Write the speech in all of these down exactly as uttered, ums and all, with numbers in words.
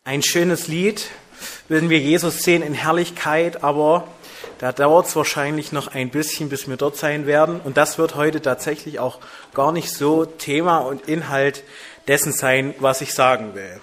Ein schönes Lied, würden wir Jesus sehen in Herrlichkeit, aber da dauert es wahrscheinlich noch ein bisschen, bis wir dort sein werden. Und das wird heute tatsächlich auch gar nicht so Thema und Inhalt dessen sein, was ich sagen will.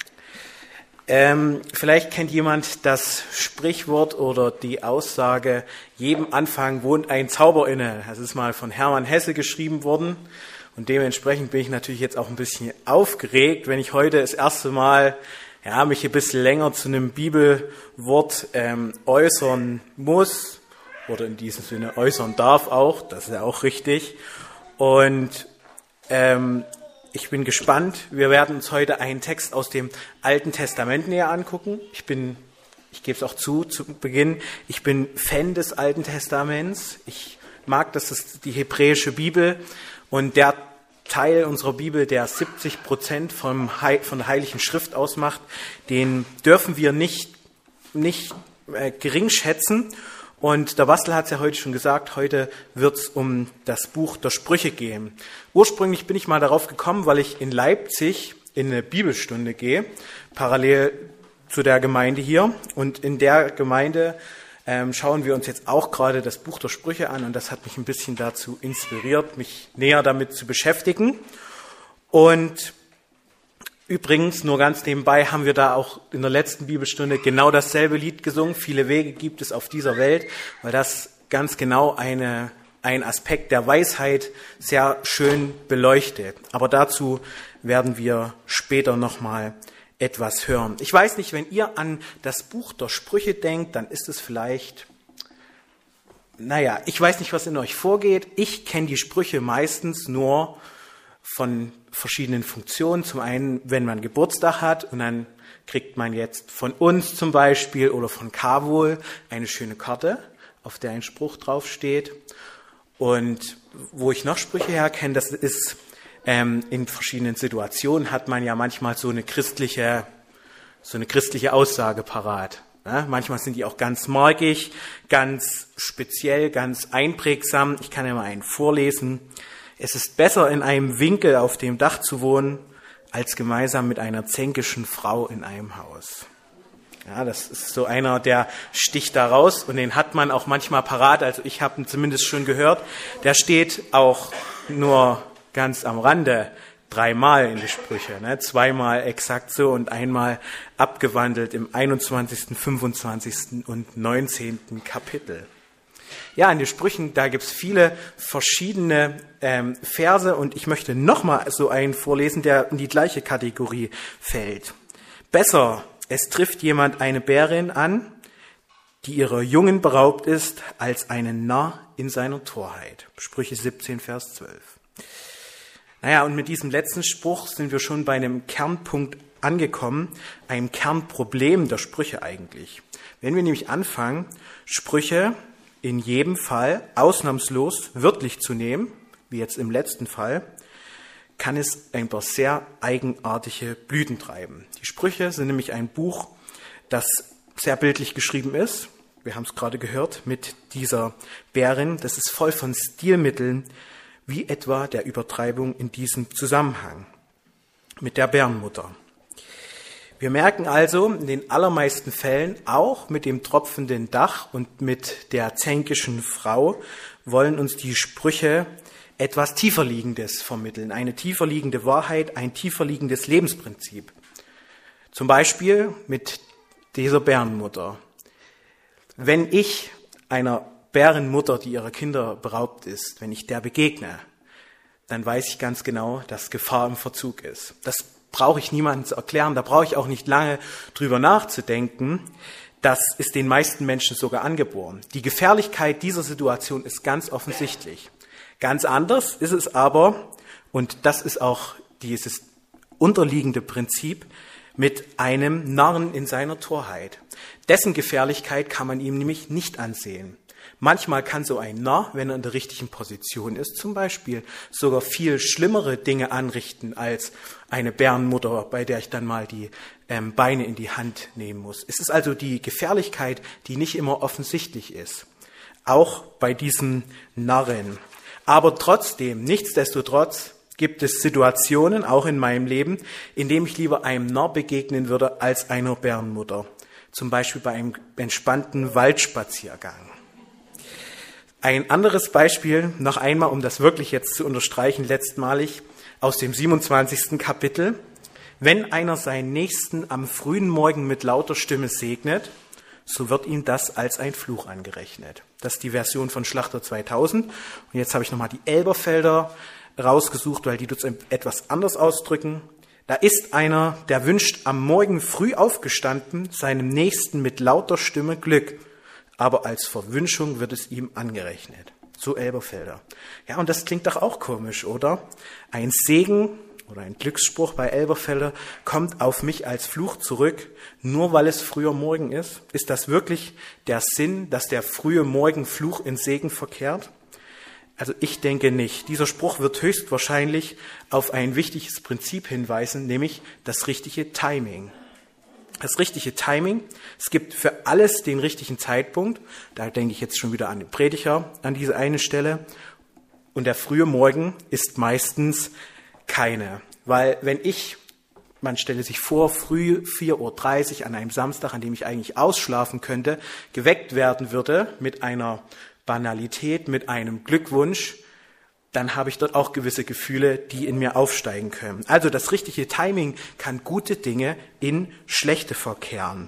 Ähm, vielleicht kennt jemand das Sprichwort oder die Aussage, jedem Anfang wohnt ein Zauber inne. Das ist mal von Hermann Hesse geschrieben worden. Und dementsprechend bin ich natürlich jetzt auch ein bisschen aufgeregt, wenn ich heute das erste Mal ja, mich ein bisschen länger zu einem Bibelwort ähm, äußern muss oder in diesem Sinne äußern darf auch, das ist ja auch richtig. Und ähm, ich bin gespannt. Wir werden uns heute einen Text aus dem Alten Testament näher angucken. Ich bin, ich gebe es auch zu, zu Beginn, ich bin Fan des Alten Testaments. Ich mag, das ist die hebräische Bibel und der Teil unserer Bibel, der siebzig Prozent vom He- von der Heiligen Schrift ausmacht, den dürfen wir nicht, nicht äh, gering schätzen. Und der Bastel hat es ja heute schon gesagt, heute wird es um das Buch der Sprüche gehen. Ursprünglich bin ich mal darauf gekommen, weil ich in Leipzig in eine Bibelstunde gehe, parallel zu der Gemeinde hier. Und in der Gemeinde ähm, schauen wir uns jetzt auch gerade das Buch der Sprüche an. Und das hat mich ein bisschen dazu inspiriert, mich näher damit zu beschäftigen. Und übrigens, nur ganz nebenbei, haben wir da auch in der letzten Bibelstunde genau dasselbe Lied gesungen. Viele Wege gibt es auf dieser Welt, weil das ganz genau eine, ein Aspekt der Weisheit sehr schön beleuchtet. Aber dazu werden wir später nochmal etwas hören. Ich weiß nicht, wenn ihr an das Buch der Sprüche denkt, dann ist es vielleicht, naja, ich weiß nicht, was in euch vorgeht. Ich kenne die Sprüche meistens nur von verschiedenen Funktionen. Zum einen, wenn man Geburtstag hat und dann kriegt man jetzt von uns zum Beispiel oder von Carwohl eine schöne Karte, auf der ein Spruch draufsteht. Und wo ich noch Sprüche herkenne, das ist ähm, in verschiedenen Situationen hat man ja manchmal so eine christliche, so eine christliche Aussage parat. Ja, manchmal sind die auch ganz markig, ganz speziell, ganz einprägsam. Ich kann ja mal einen vorlesen. Es ist besser, in einem Winkel auf dem Dach zu wohnen, als gemeinsam mit einer zänkischen Frau in einem Haus. Ja, das ist so einer, der sticht da raus und den hat man auch manchmal parat. Also ich habe ihn zumindest schon gehört. Der steht auch nur ganz am Rande dreimal in die Sprüche. Ne? Zweimal exakt so und einmal abgewandelt im einundzwanzigsten, fünfundzwanzigsten und neunzehnten Kapitel. Ja, in den Sprüchen, da gibt's viele verschiedene ähm, Verse und ich möchte nochmal so einen vorlesen, der in die gleiche Kategorie fällt. Besser, es trifft jemand eine Bärin an, die ihrer Jungen beraubt ist, als einen Narr in seiner Torheit. Sprüche siebzehn, Vers zwölf. Naja, und mit diesem letzten Spruch sind wir schon bei einem Kernpunkt angekommen, einem Kernproblem der Sprüche eigentlich. Wenn wir nämlich anfangen, Sprüche in jedem Fall ausnahmslos wörtlich zu nehmen, wie jetzt im letzten Fall, kann es ein paar sehr eigenartige Blüten treiben. Die Sprüche sind nämlich ein Buch, das sehr bildlich geschrieben ist. Wir haben es gerade gehört mit dieser Bärin. Das ist voll von Stilmitteln, wie etwa der Übertreibung in diesem Zusammenhang mit der Bärenmutter. Wir merken also in den allermeisten Fällen, auch mit dem tropfenden Dach und mit der zänkischen Frau, wollen uns die Sprüche etwas Tieferliegendes vermitteln. Eine tieferliegende Wahrheit, ein tieferliegendes Lebensprinzip. Zum Beispiel mit dieser Bärenmutter. Wenn ich einer Bärenmutter, die ihrer Kinder beraubt ist, wenn ich der begegne, dann weiß ich ganz genau, dass Gefahr im Verzug ist. Das brauche ich niemandem zu erklären, da brauche ich auch nicht lange drüber nachzudenken. Das ist den meisten Menschen sogar angeboren. Die Gefährlichkeit dieser Situation ist ganz offensichtlich. Ganz anders ist es aber, und das ist auch dieses unterliegende Prinzip, mit einem Narren in seiner Torheit. Dessen Gefährlichkeit kann man ihm nämlich nicht ansehen. Manchmal kann so ein Narr, wenn er in der richtigen Position ist, zum Beispiel sogar viel schlimmere Dinge anrichten als eine Bärenmutter, bei der ich dann mal die ähm, Beine in die Hand nehmen muss. Es ist also die Gefährlichkeit, die nicht immer offensichtlich ist. Auch bei diesen Narren. Aber trotzdem, nichtsdestotrotz gibt es Situationen, auch in meinem Leben, in denen ich lieber einem Narr begegnen würde als einer Bärenmutter. Zum Beispiel bei einem entspannten Waldspaziergang. Ein anderes Beispiel, noch einmal, um das wirklich jetzt zu unterstreichen, letztmalig aus dem siebenundzwanzigsten Kapitel. Wenn einer seinen Nächsten am frühen Morgen mit lauter Stimme segnet, so wird ihm das als ein Fluch angerechnet. Das ist die Version von Schlachter zweitausend. Und jetzt habe ich nochmal die Elberfelder rausgesucht, weil die das etwas anders ausdrücken. Da ist einer, der wünscht am Morgen früh aufgestanden seinem Nächsten mit lauter Stimme Glück, aber als Verwünschung wird es ihm angerechnet. So Elberfelder. Ja, und das klingt doch auch komisch, oder? Ein Segen oder ein Glücksspruch bei Elberfelder kommt auf mich als Fluch zurück, nur weil es früher Morgen ist. Ist das wirklich der Sinn, dass der frühe Morgen Fluch in Segen verkehrt? Also ich denke nicht. Dieser Spruch wird höchstwahrscheinlich auf ein wichtiges Prinzip hinweisen, nämlich das richtige Timing. Das richtige Timing. Es gibt für alles den richtigen Zeitpunkt. Da denke ich jetzt schon wieder an den Prediger an diese eine Stelle. Und der frühe Morgen ist meistens keine. Weil wenn ich, man stelle sich vor, früh vier Uhr dreißig an einem Samstag, an dem ich eigentlich ausschlafen könnte, geweckt werden würde mit einer Banalität, mit einem Glückwunsch, dann habe ich dort auch gewisse Gefühle, die in mir aufsteigen können. Also das richtige Timing kann gute Dinge in schlechte verkehren.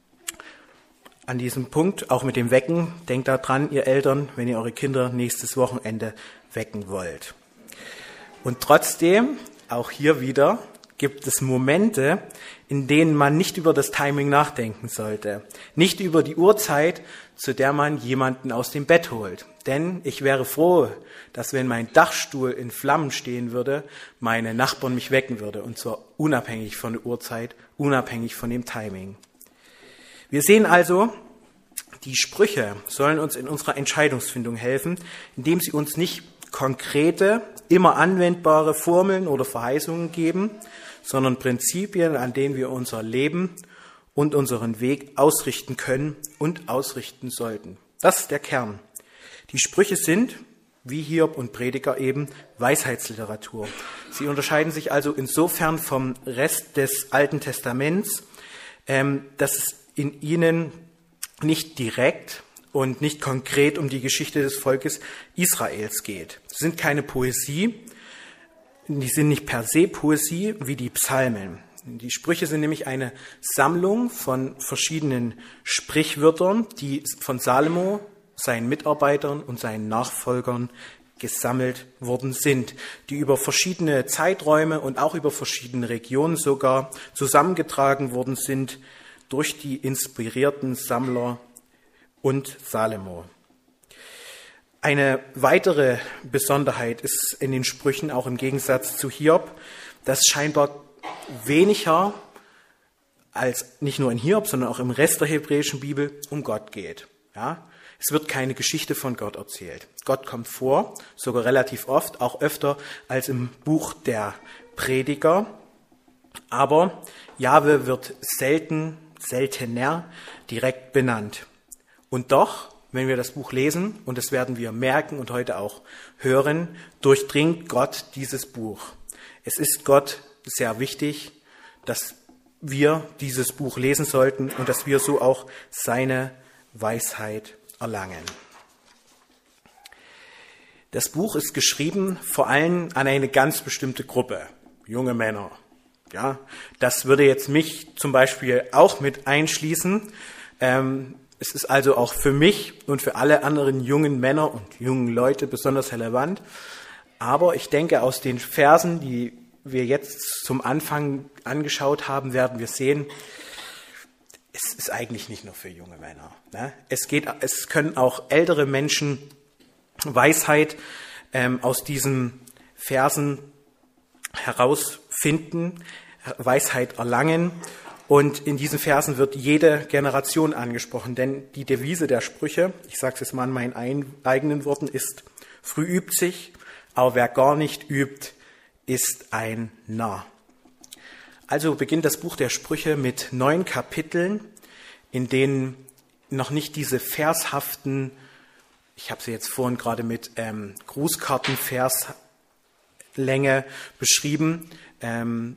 An diesem Punkt, auch mit dem Wecken, denkt daran, ihr Eltern, wenn ihr eure Kinder nächstes Wochenende wecken wollt. Und trotzdem, auch hier wieder, gibt es Momente, in denen man nicht über das Timing nachdenken sollte. Nicht über die Uhrzeit, zu der man jemanden aus dem Bett holt. Denn ich wäre froh, dass wenn mein Dachstuhl in Flammen stehen würde, meine Nachbarn mich wecken würde. Und zwar unabhängig von der Uhrzeit, unabhängig von dem Timing. Wir sehen also, die Sprüche sollen uns in unserer Entscheidungsfindung helfen, indem sie uns nicht konkrete, immer anwendbare Formeln oder Verheißungen geben, sondern Prinzipien, an denen wir unser Leben und unseren Weg ausrichten können und ausrichten sollten. Das ist der Kern. Die Sprüche sind, wie Hiob und Prediger eben, Weisheitsliteratur. Sie unterscheiden sich also insofern vom Rest des Alten Testaments, ähm, dass es in ihnen nicht direkt und nicht konkret um die Geschichte des Volkes Israels geht. Sie sind keine Poesie, die sind nicht per se Poesie wie die Psalmen. Die Sprüche sind nämlich eine Sammlung von verschiedenen Sprichwörtern, die von Salomo, seinen Mitarbeitern und seinen Nachfolgern gesammelt worden sind, die über verschiedene Zeiträume und auch über verschiedene Regionen sogar zusammengetragen worden sind durch die inspirierten Sammler und Salomo. Eine weitere Besonderheit ist in den Sprüchen, auch im Gegensatz zu Hiob, dass scheinbar weniger als nicht nur in Hiob, sondern auch im Rest der hebräischen Bibel um Gott geht. Ja? Es wird keine Geschichte von Gott erzählt. Gott kommt vor, sogar relativ oft, auch öfter als im Buch der Prediger. Aber Jahwe wird selten, seltener direkt benannt. Und doch, wenn wir das Buch lesen, und das werden wir merken und heute auch hören, durchdringt Gott dieses Buch. Es ist Gott sehr wichtig, dass wir dieses Buch lesen sollten und dass wir so auch seine Weisheit erlangen. Das Buch ist geschrieben vor allem an eine ganz bestimmte Gruppe, junge Männer. Ja, das würde jetzt mich zum Beispiel auch mit einschließen. Ähm, es ist also auch für mich und für alle anderen jungen Männer und jungen Leute besonders relevant. Aber ich denke, aus den Versen, die wir jetzt zum Anfang angeschaut haben, werden wir sehen, es ist eigentlich nicht nur für junge Männer. Ne? Es geht, es können auch ältere Menschen Weisheit ähm, aus diesen Versen herausfinden, Weisheit erlangen. Und in diesen Versen wird jede Generation angesprochen, denn die Devise der Sprüche, ich sage es jetzt mal in meinen ein, eigenen Worten, ist: Früh übt sich, aber wer gar nicht übt, ist ein Narr. Also beginnt das Buch der Sprüche mit neun Kapiteln, in denen noch nicht diese vershaften, ich habe sie jetzt vorhin gerade mit ähm, Grußkartenvers Länge beschrieben. Ähm,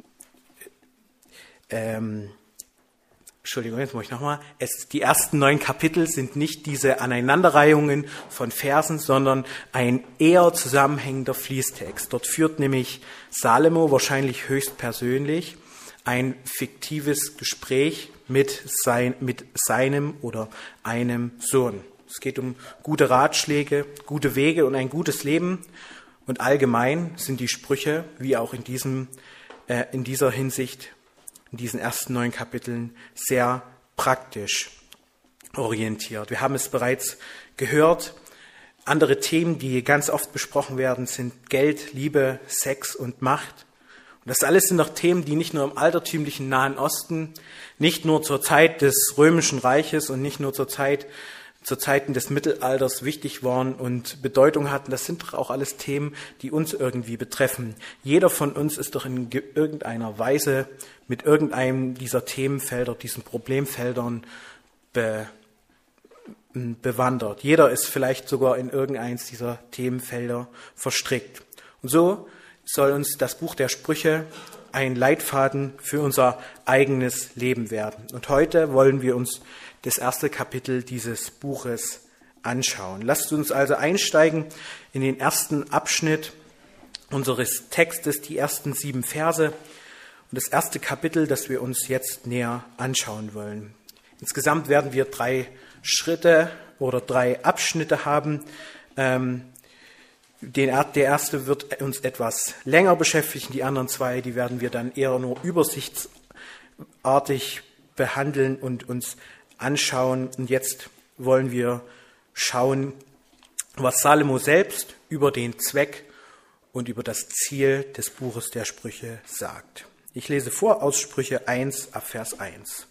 ähm, Entschuldigung, jetzt muss ich nochmal. Die ersten neun Kapitel sind nicht diese Aneinanderreihungen von Versen, sondern ein eher zusammenhängender Fließtext. Dort führt nämlich Salomo wahrscheinlich höchstpersönlich ein fiktives Gespräch mit, sein, mit seinem oder einem Sohn. Es geht um gute Ratschläge, gute Wege und ein gutes Leben. Und allgemein sind die Sprüche, wie auch in, diesem, äh, in dieser Hinsicht, in diesen ersten neun Kapiteln, sehr praktisch orientiert. Wir haben es bereits gehört. Andere Themen, die ganz oft besprochen werden, sind Geld, Liebe, Sex und Macht. Und das alles sind doch Themen, die nicht nur im altertümlichen Nahen Osten, nicht nur zur Zeit des Römischen Reiches und nicht nur zur Zeit, zu Zeiten des Mittelalters wichtig waren und Bedeutung hatten. Das sind doch auch alles Themen, die uns irgendwie betreffen. Jeder von uns ist doch in irgendeiner Weise mit irgendeinem dieser Themenfelder, diesen Problemfeldern be, bewandert. Jeder ist vielleicht sogar in irgendeins dieser Themenfelder verstrickt. Und so soll uns das Buch der Sprüche ein Leitfaden für unser eigenes Leben werden. Und heute wollen wir uns das erste Kapitel dieses Buches anschauen. Lasst uns also einsteigen in den ersten Abschnitt unseres Textes, die ersten sieben Verse und das erste Kapitel, das wir uns jetzt näher anschauen wollen. Insgesamt werden wir drei Schritte oder drei Abschnitte haben. Ähm, den, der erste wird uns etwas länger beschäftigen, die anderen zwei, die werden wir dann eher nur übersichtsartig behandeln und uns anschauen. Und jetzt wollen wir schauen, was Salomo selbst über den Zweck und über das Ziel des Buches der Sprüche sagt. Ich lese vor aus Sprüche eins ab Vers eins.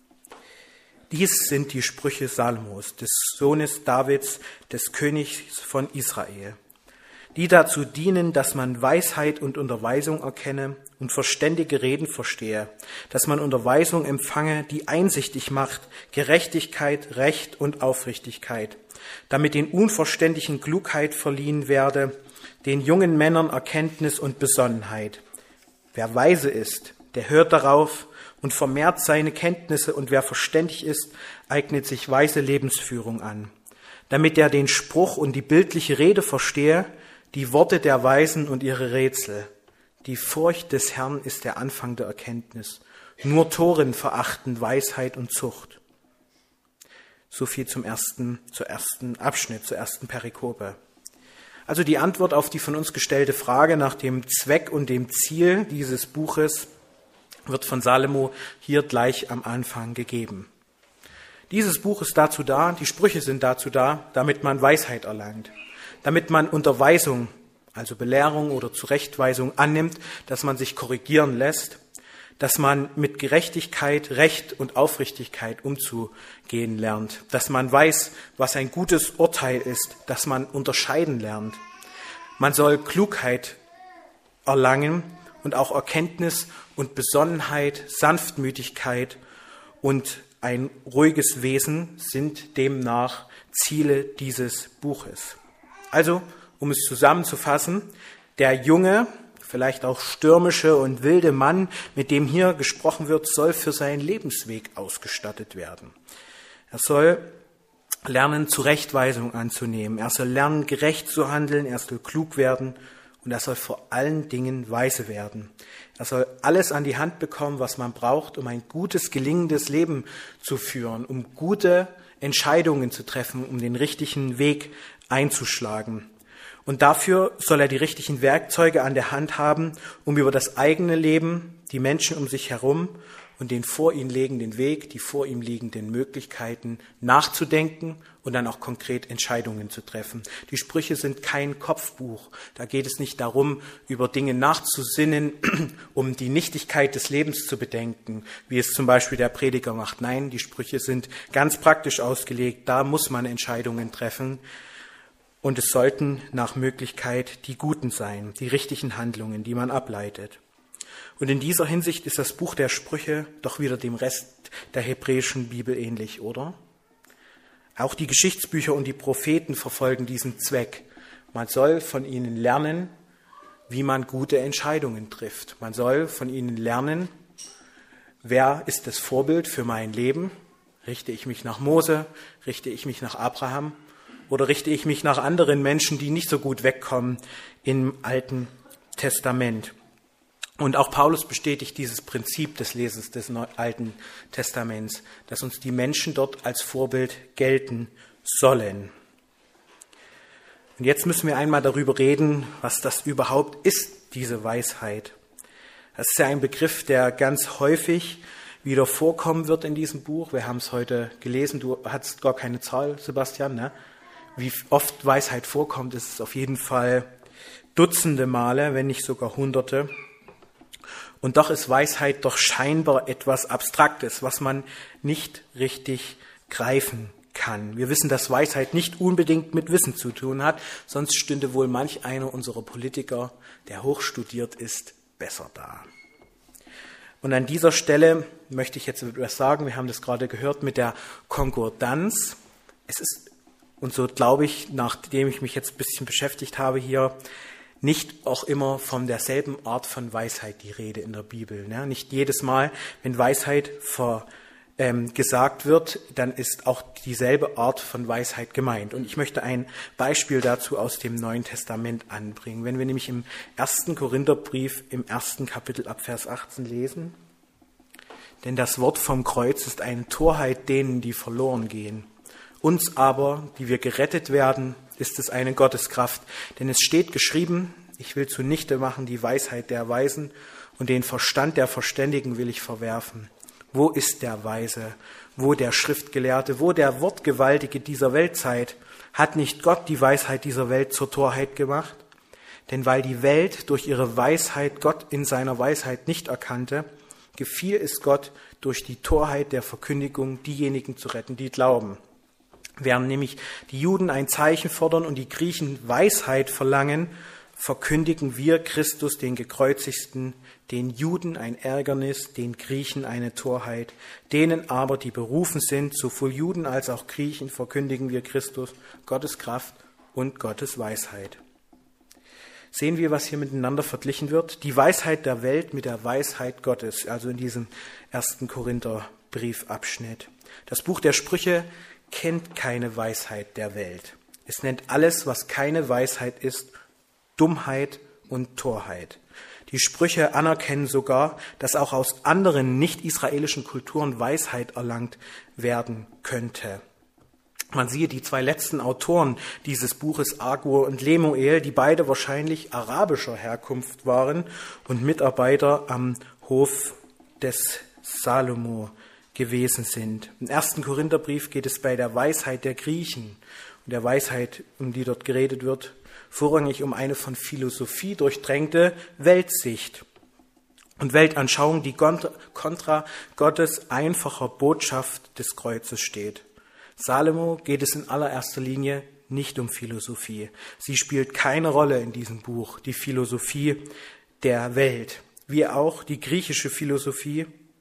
Dies sind die Sprüche Salomos, des Sohnes Davids, des Königs von Israel, die dazu dienen, dass man Weisheit und Unterweisung erkenne und verständige Reden verstehe, dass man Unterweisung empfange, die einsichtig macht, Gerechtigkeit, Recht und Aufrichtigkeit, damit den Unverständigen Klugheit verliehen werde, den jungen Männern Erkenntnis und Besonnenheit. Wer weise ist, der hört darauf und vermehrt seine Kenntnisse, und wer verständig ist, eignet sich weise Lebensführung an, damit er den Spruch und die bildliche Rede verstehe, die Worte der Weisen und ihre Rätsel. Die Furcht des Herrn ist der Anfang der Erkenntnis. Nur Toren verachten Weisheit und Zucht. So viel zum ersten, zur ersten Abschnitt, zur ersten Perikope. Also die Antwort auf die von uns gestellte Frage nach dem Zweck und dem Ziel dieses Buches wird von Salomo hier gleich am Anfang gegeben. Dieses Buch ist dazu da, die Sprüche sind dazu da, damit man Weisheit erlangt, damit man Unterweisung, also Belehrung oder Zurechtweisung annimmt, dass man sich korrigieren lässt, dass man mit Gerechtigkeit, Recht und Aufrichtigkeit umzugehen lernt, dass man weiß, was ein gutes Urteil ist, dass man unterscheiden lernt. Man soll Klugheit erlangen und auch Erkenntnis und Besonnenheit, Sanftmütigkeit und ein ruhiges Wesen sind demnach Ziele dieses Buches. Also, um es zusammenzufassen, der junge, vielleicht auch stürmische und wilde Mann, mit dem hier gesprochen wird, soll für seinen Lebensweg ausgestattet werden. Er soll lernen, Zurechtweisung anzunehmen. Er soll lernen, gerecht zu handeln. Er soll klug werden und er soll vor allen Dingen weise werden. Er soll alles an die Hand bekommen, was man braucht, um ein gutes, gelingendes Leben zu führen, um gute Entscheidungen zu treffen, um den richtigen Weg einzuschlagen. Und dafür soll er die richtigen Werkzeuge an der Hand haben, um über das eigene Leben, die Menschen um sich herum und den vor ihm liegenden Weg, die vor ihm liegenden Möglichkeiten nachzudenken und dann auch konkret Entscheidungen zu treffen. Die Sprüche sind kein Kopfbuch. Da geht es nicht darum, über Dinge nachzusinnen, um die Nichtigkeit des Lebens zu bedenken, wie es zum Beispiel der Prediger macht. Nein, die Sprüche sind ganz praktisch ausgelegt. Da muss man Entscheidungen treffen. Und es sollten nach Möglichkeit die guten sein, die richtigen Handlungen, die man ableitet. Und in dieser Hinsicht ist das Buch der Sprüche doch wieder dem Rest der hebräischen Bibel ähnlich, oder? Auch die Geschichtsbücher und die Propheten verfolgen diesen Zweck. Man soll von ihnen lernen, wie man gute Entscheidungen trifft. Man soll von ihnen lernen, wer ist das Vorbild für mein Leben? Richte ich mich nach Mose? Richte ich mich nach Abraham? Oder richte ich mich nach anderen Menschen, die nicht so gut wegkommen im Alten Testament? Und auch Paulus bestätigt dieses Prinzip des Lesens des Alten Testaments, dass uns die Menschen dort als Vorbild gelten sollen. Und jetzt müssen wir einmal darüber reden, was das überhaupt ist, diese Weisheit. Das ist ja ein Begriff, der ganz häufig wieder vorkommen wird in diesem Buch. Wir haben es heute gelesen, du hattest gar keine Zahl, Sebastian, ne? Wie oft Weisheit vorkommt, ist es auf jeden Fall Dutzende Male, wenn nicht sogar Hunderte. Und doch ist Weisheit doch scheinbar etwas Abstraktes, was man nicht richtig greifen kann. Wir wissen, dass Weisheit nicht unbedingt mit Wissen zu tun hat, sonst stünde wohl manch einer unserer Politiker, der hochstudiert ist, besser da. Und an dieser Stelle möchte ich jetzt etwas sagen, wir haben das gerade gehört mit der Konkordanz. Es ist, und so glaube ich, nachdem ich mich jetzt ein bisschen beschäftigt habe hier, nicht auch immer von derselben Art von Weisheit die Rede in der Bibel. Ne? Nicht jedes Mal, wenn Weisheit ver, ähm, gesagt wird, dann ist auch dieselbe Art von Weisheit gemeint. Und ich möchte ein Beispiel dazu aus dem Neuen Testament anbringen. Wenn wir nämlich im ersten Korintherbrief im ersten Kapitel ab Vers achtzehn lesen. Denn das Wort vom Kreuz ist eine Torheit denen, die verloren gehen. Uns aber, die wir gerettet werden, ist es eine Gotteskraft. Denn es steht geschrieben, ich will zunichte machen die Weisheit der Weisen und den Verstand der Verständigen will ich verwerfen. Wo ist der Weise? Wo der Schriftgelehrte? Wo der Wortgewaltige dieser Weltzeit? Hat nicht Gott die Weisheit dieser Welt zur Torheit gemacht? Denn weil die Welt durch ihre Weisheit Gott in seiner Weisheit nicht erkannte, gefiel es Gott, durch die Torheit der Verkündigung diejenigen zu retten, die glauben. Während nämlich die Juden ein Zeichen fordern und die Griechen Weisheit verlangen, verkündigen wir Christus, den Gekreuzigten, den Juden ein Ärgernis, den Griechen eine Torheit. Denen aber, die berufen sind, sowohl Juden als auch Griechen, verkündigen wir Christus, Gottes Kraft und Gottes Weisheit. Sehen wir, was hier miteinander verglichen wird? Die Weisheit der Welt mit der Weisheit Gottes, also in diesem ersten Korintherbriefabschnitt. Das Buch der Sprüche kennt keine Weisheit der Welt. Es nennt alles, was keine Weisheit ist, Dummheit und Torheit. Die Sprüche anerkennen sogar, dass auch aus anderen nicht-israelischen Kulturen Weisheit erlangt werden könnte. Man siehe die zwei letzten Autoren dieses Buches, Agur und Lemuel, die beide wahrscheinlich arabischer Herkunft waren und Mitarbeiter am Hof des Salomo gewesen sind. Im ersten Korintherbrief geht es bei der Weisheit der Griechen und der Weisheit, um die dort geredet wird, vorrangig um eine von Philosophie durchdrängte Weltsicht und Weltanschauung, die kontra Gottes einfacher Botschaft des Kreuzes steht. Salomo geht es in allererster Linie nicht um Philosophie. Sie spielt keine Rolle in diesem Buch, die Philosophie der Welt, wie auch die griechische Philosophie.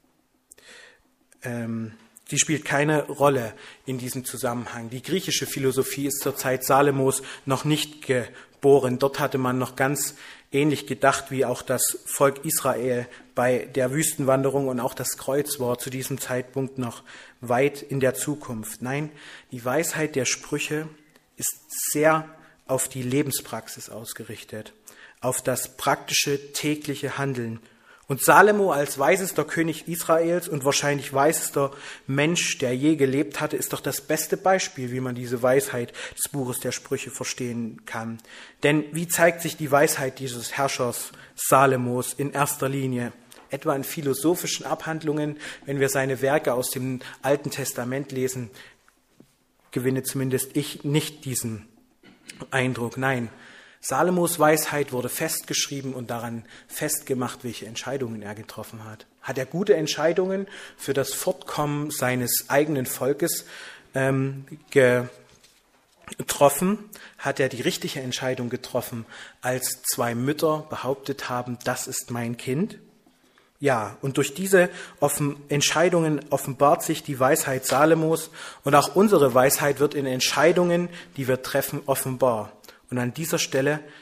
Ähm, sie spielt keine Rolle in diesem Zusammenhang. Die griechische Philosophie ist zur Zeit Salomos noch nicht geboren. Dort hatte man noch ganz ähnlich gedacht, wie auch das Volk Israel bei der Wüstenwanderung, und auch das Kreuz war zu diesem Zeitpunkt noch weit in der Zukunft. Nein, die Weisheit der Sprüche ist sehr auf die Lebenspraxis ausgerichtet, auf das praktische tägliche Handeln. Und Salomo als weisester König Israels und wahrscheinlich weisester Mensch, der je gelebt hatte, ist doch das beste Beispiel, wie man diese Weisheit des Buches der Sprüche verstehen kann. Denn wie zeigt sich die Weisheit dieses Herrschers Salomos in erster Linie? Etwa in philosophischen Abhandlungen, wenn wir seine Werke aus dem Alten Testament lesen, gewinne zumindest ich nicht diesen Eindruck. Nein, Salomos Weisheit wurde festgeschrieben und daran festgemacht, welche Entscheidungen er getroffen hat. Hat er gute Entscheidungen für das Fortkommen seines eigenen Volkes ähm, getroffen? Hat er die richtige Entscheidung getroffen, als zwei Mütter behauptet haben, das ist mein Kind? Ja, und durch diese offen Entscheidungen offenbart sich die Weisheit Salomos, und auch unsere Weisheit wird in Entscheidungen, die wir treffen, offenbar. Und an dieser Stelle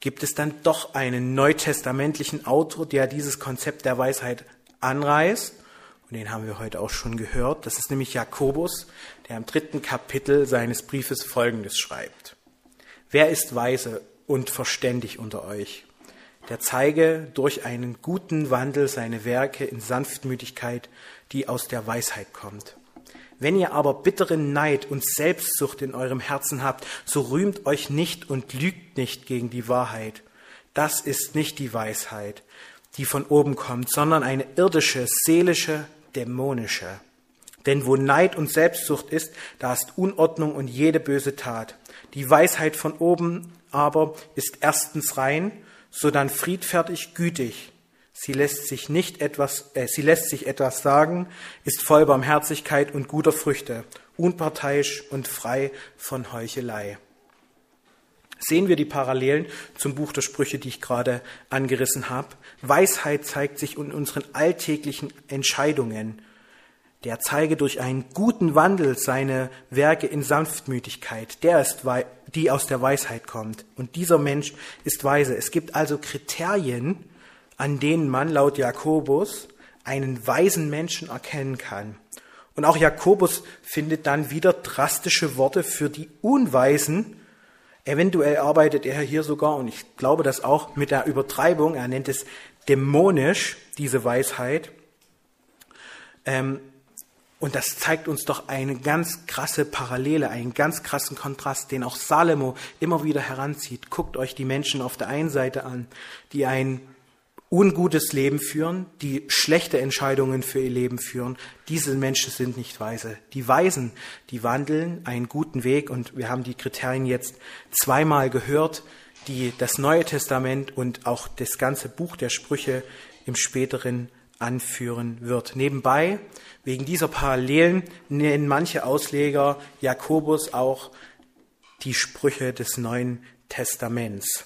gibt es dann doch einen neutestamentlichen Autor, der dieses Konzept der Weisheit anreißt. Und den haben wir heute auch schon gehört. Das ist nämlich Jakobus, der im dritten Kapitel seines Briefes Folgendes schreibt. Wer ist weise und verständig unter euch? Der zeige durch einen guten Wandel seine Werke in Sanftmütigkeit, die aus der Weisheit kommt. Wenn ihr aber bitteren Neid und Selbstsucht in eurem Herzen habt, so rühmt euch nicht und lügt nicht gegen die Wahrheit. Das ist nicht die Weisheit, die von oben kommt, sondern eine irdische, seelische, dämonische. Denn wo Neid und Selbstsucht ist, da ist Unordnung und jede böse Tat. Die Weisheit von oben aber ist erstens rein, sodann friedfertig, gütig. Sie lässt sich nicht etwas, äh, sie lässt sich etwas sagen, ist voll Barmherzigkeit und guter Früchte, unparteiisch und frei von Heuchelei. Sehen wir die Parallelen zum Buch der Sprüche, die ich gerade angerissen habe. Weisheit zeigt sich in unseren alltäglichen Entscheidungen. Der zeige durch einen guten Wandel seine Werke in Sanftmütigkeit. Der ist, die aus der Weisheit kommt. Und dieser Mensch ist weise. Es gibt also Kriterien, an denen man laut Jakobus einen weisen Menschen erkennen kann. Und auch Jakobus findet dann wieder drastische Worte für die Unweisen. Eventuell arbeitet er hier sogar, und ich glaube das auch, mit der Übertreibung. Er nennt es dämonisch, diese Weisheit. Ähm, Und das zeigt uns doch eine ganz krasse Parallele, einen ganz krassen Kontrast, den auch Salomo immer wieder heranzieht. Guckt euch die Menschen auf der einen Seite an, die ein ungutes Leben führen, die schlechte Entscheidungen für ihr Leben führen. Diese Menschen sind nicht weise. Die Weisen, die wandeln einen guten Weg, und wir haben die Kriterien jetzt zweimal gehört, die das Neue Testament und auch das ganze Buch der Sprüche im späteren anführen wird. Nebenbei, wegen dieser Parallelen, nennen manche Ausleger Jakobus auch die Sprüche des Neuen Testaments.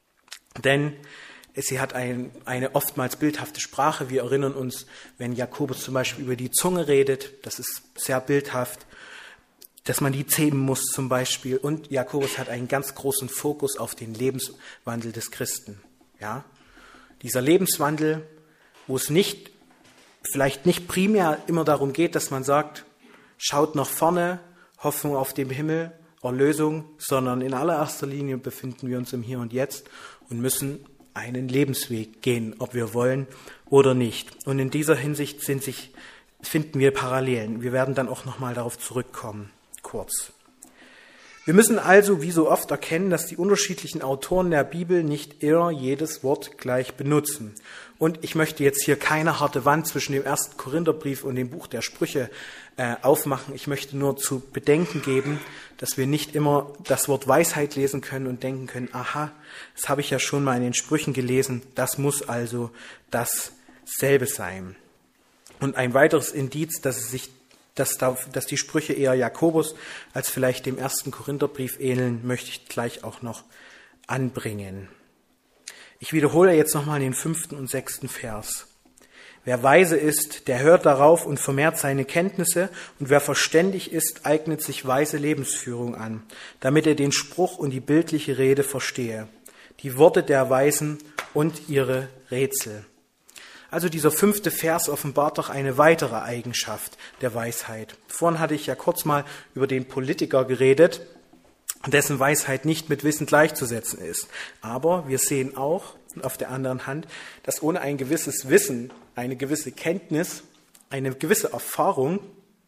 Denn sie hat ein, eine oftmals bildhafte Sprache. Wir erinnern uns, wenn Jakobus zum Beispiel über die Zunge redet, das ist sehr bildhaft, dass man die zähmen muss zum Beispiel. Und Jakobus hat einen ganz großen Fokus auf den Lebenswandel des Christen. Ja? Dieser Lebenswandel, wo es nicht, vielleicht nicht primär immer darum geht, dass man sagt, schaut nach vorne, Hoffnung auf den Himmel, Erlösung, sondern in allererster Linie befinden wir uns im Hier und Jetzt und müssen einen Lebensweg gehen, ob wir wollen oder nicht. Und in dieser Hinsicht sind sich, finden wir Parallelen. Wir werden dann auch nochmal darauf zurückkommen, kurz. Wir müssen also, wie so oft, erkennen, dass die unterschiedlichen Autoren der Bibel nicht immer jedes Wort gleich benutzen. Und ich möchte jetzt hier keine harte Wand zwischen dem ersten Korintherbrief und dem Buch der Sprüche äh, aufmachen. Ich möchte nur zu bedenken geben, dass wir nicht immer das Wort Weisheit lesen können und denken können, aha, das habe ich ja schon mal in den Sprüchen gelesen, das muss also dasselbe sein. Und ein weiteres Indiz, dass es sich Dass, da, dass die Sprüche eher Jakobus als vielleicht dem ersten Korintherbrief ähneln, möchte ich gleich auch noch anbringen. Ich wiederhole jetzt nochmal den fünften und sechsten Vers. Wer weise ist, der hört darauf und vermehrt seine Kenntnisse, und wer verständig ist, eignet sich weise Lebensführung an, damit er den Spruch und die bildliche Rede verstehe, die Worte der Weisen und ihre Rätsel. Also dieser fünfte Vers offenbart doch eine weitere Eigenschaft der Weisheit. Vorhin hatte ich ja kurz mal über den Politiker geredet, dessen Weisheit nicht mit Wissen gleichzusetzen ist. Aber wir sehen auch auf der anderen Hand, dass ohne ein gewisses Wissen, eine gewisse Kenntnis, eine gewisse Erfahrung,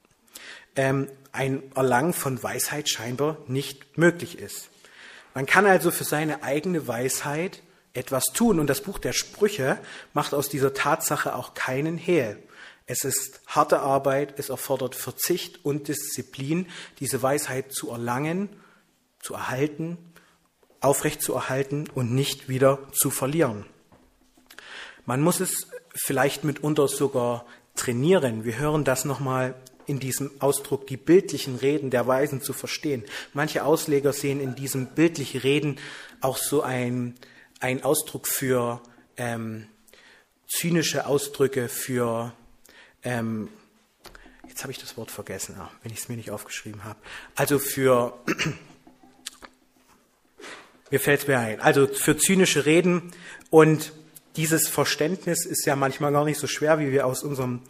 ähm, ein Erlangen von Weisheit scheinbar nicht möglich ist. Man kann also für seine eigene Weisheit etwas tun. Und das Buch der Sprüche macht aus dieser Tatsache auch keinen Hehl. Es ist harte Arbeit, es erfordert Verzicht und Disziplin, diese Weisheit zu erlangen, zu erhalten, aufrecht zu erhalten und nicht wieder zu verlieren. Man muss es vielleicht mitunter sogar trainieren. Wir hören das nochmal in diesem Ausdruck, die bildlichen Reden der Weisen zu verstehen. Manche Ausleger sehen in diesem bildlichen Reden auch so ein Ein Ausdruck für ähm, zynische Ausdrücke, für, ähm, jetzt habe ich das Wort vergessen, ah, wenn ich es mir nicht aufgeschrieben habe, also für Mir fällt es mir ein. Also für zynische Reden. Und dieses Verständnis ist ja manchmal gar nicht so schwer, wie wir aus unserem,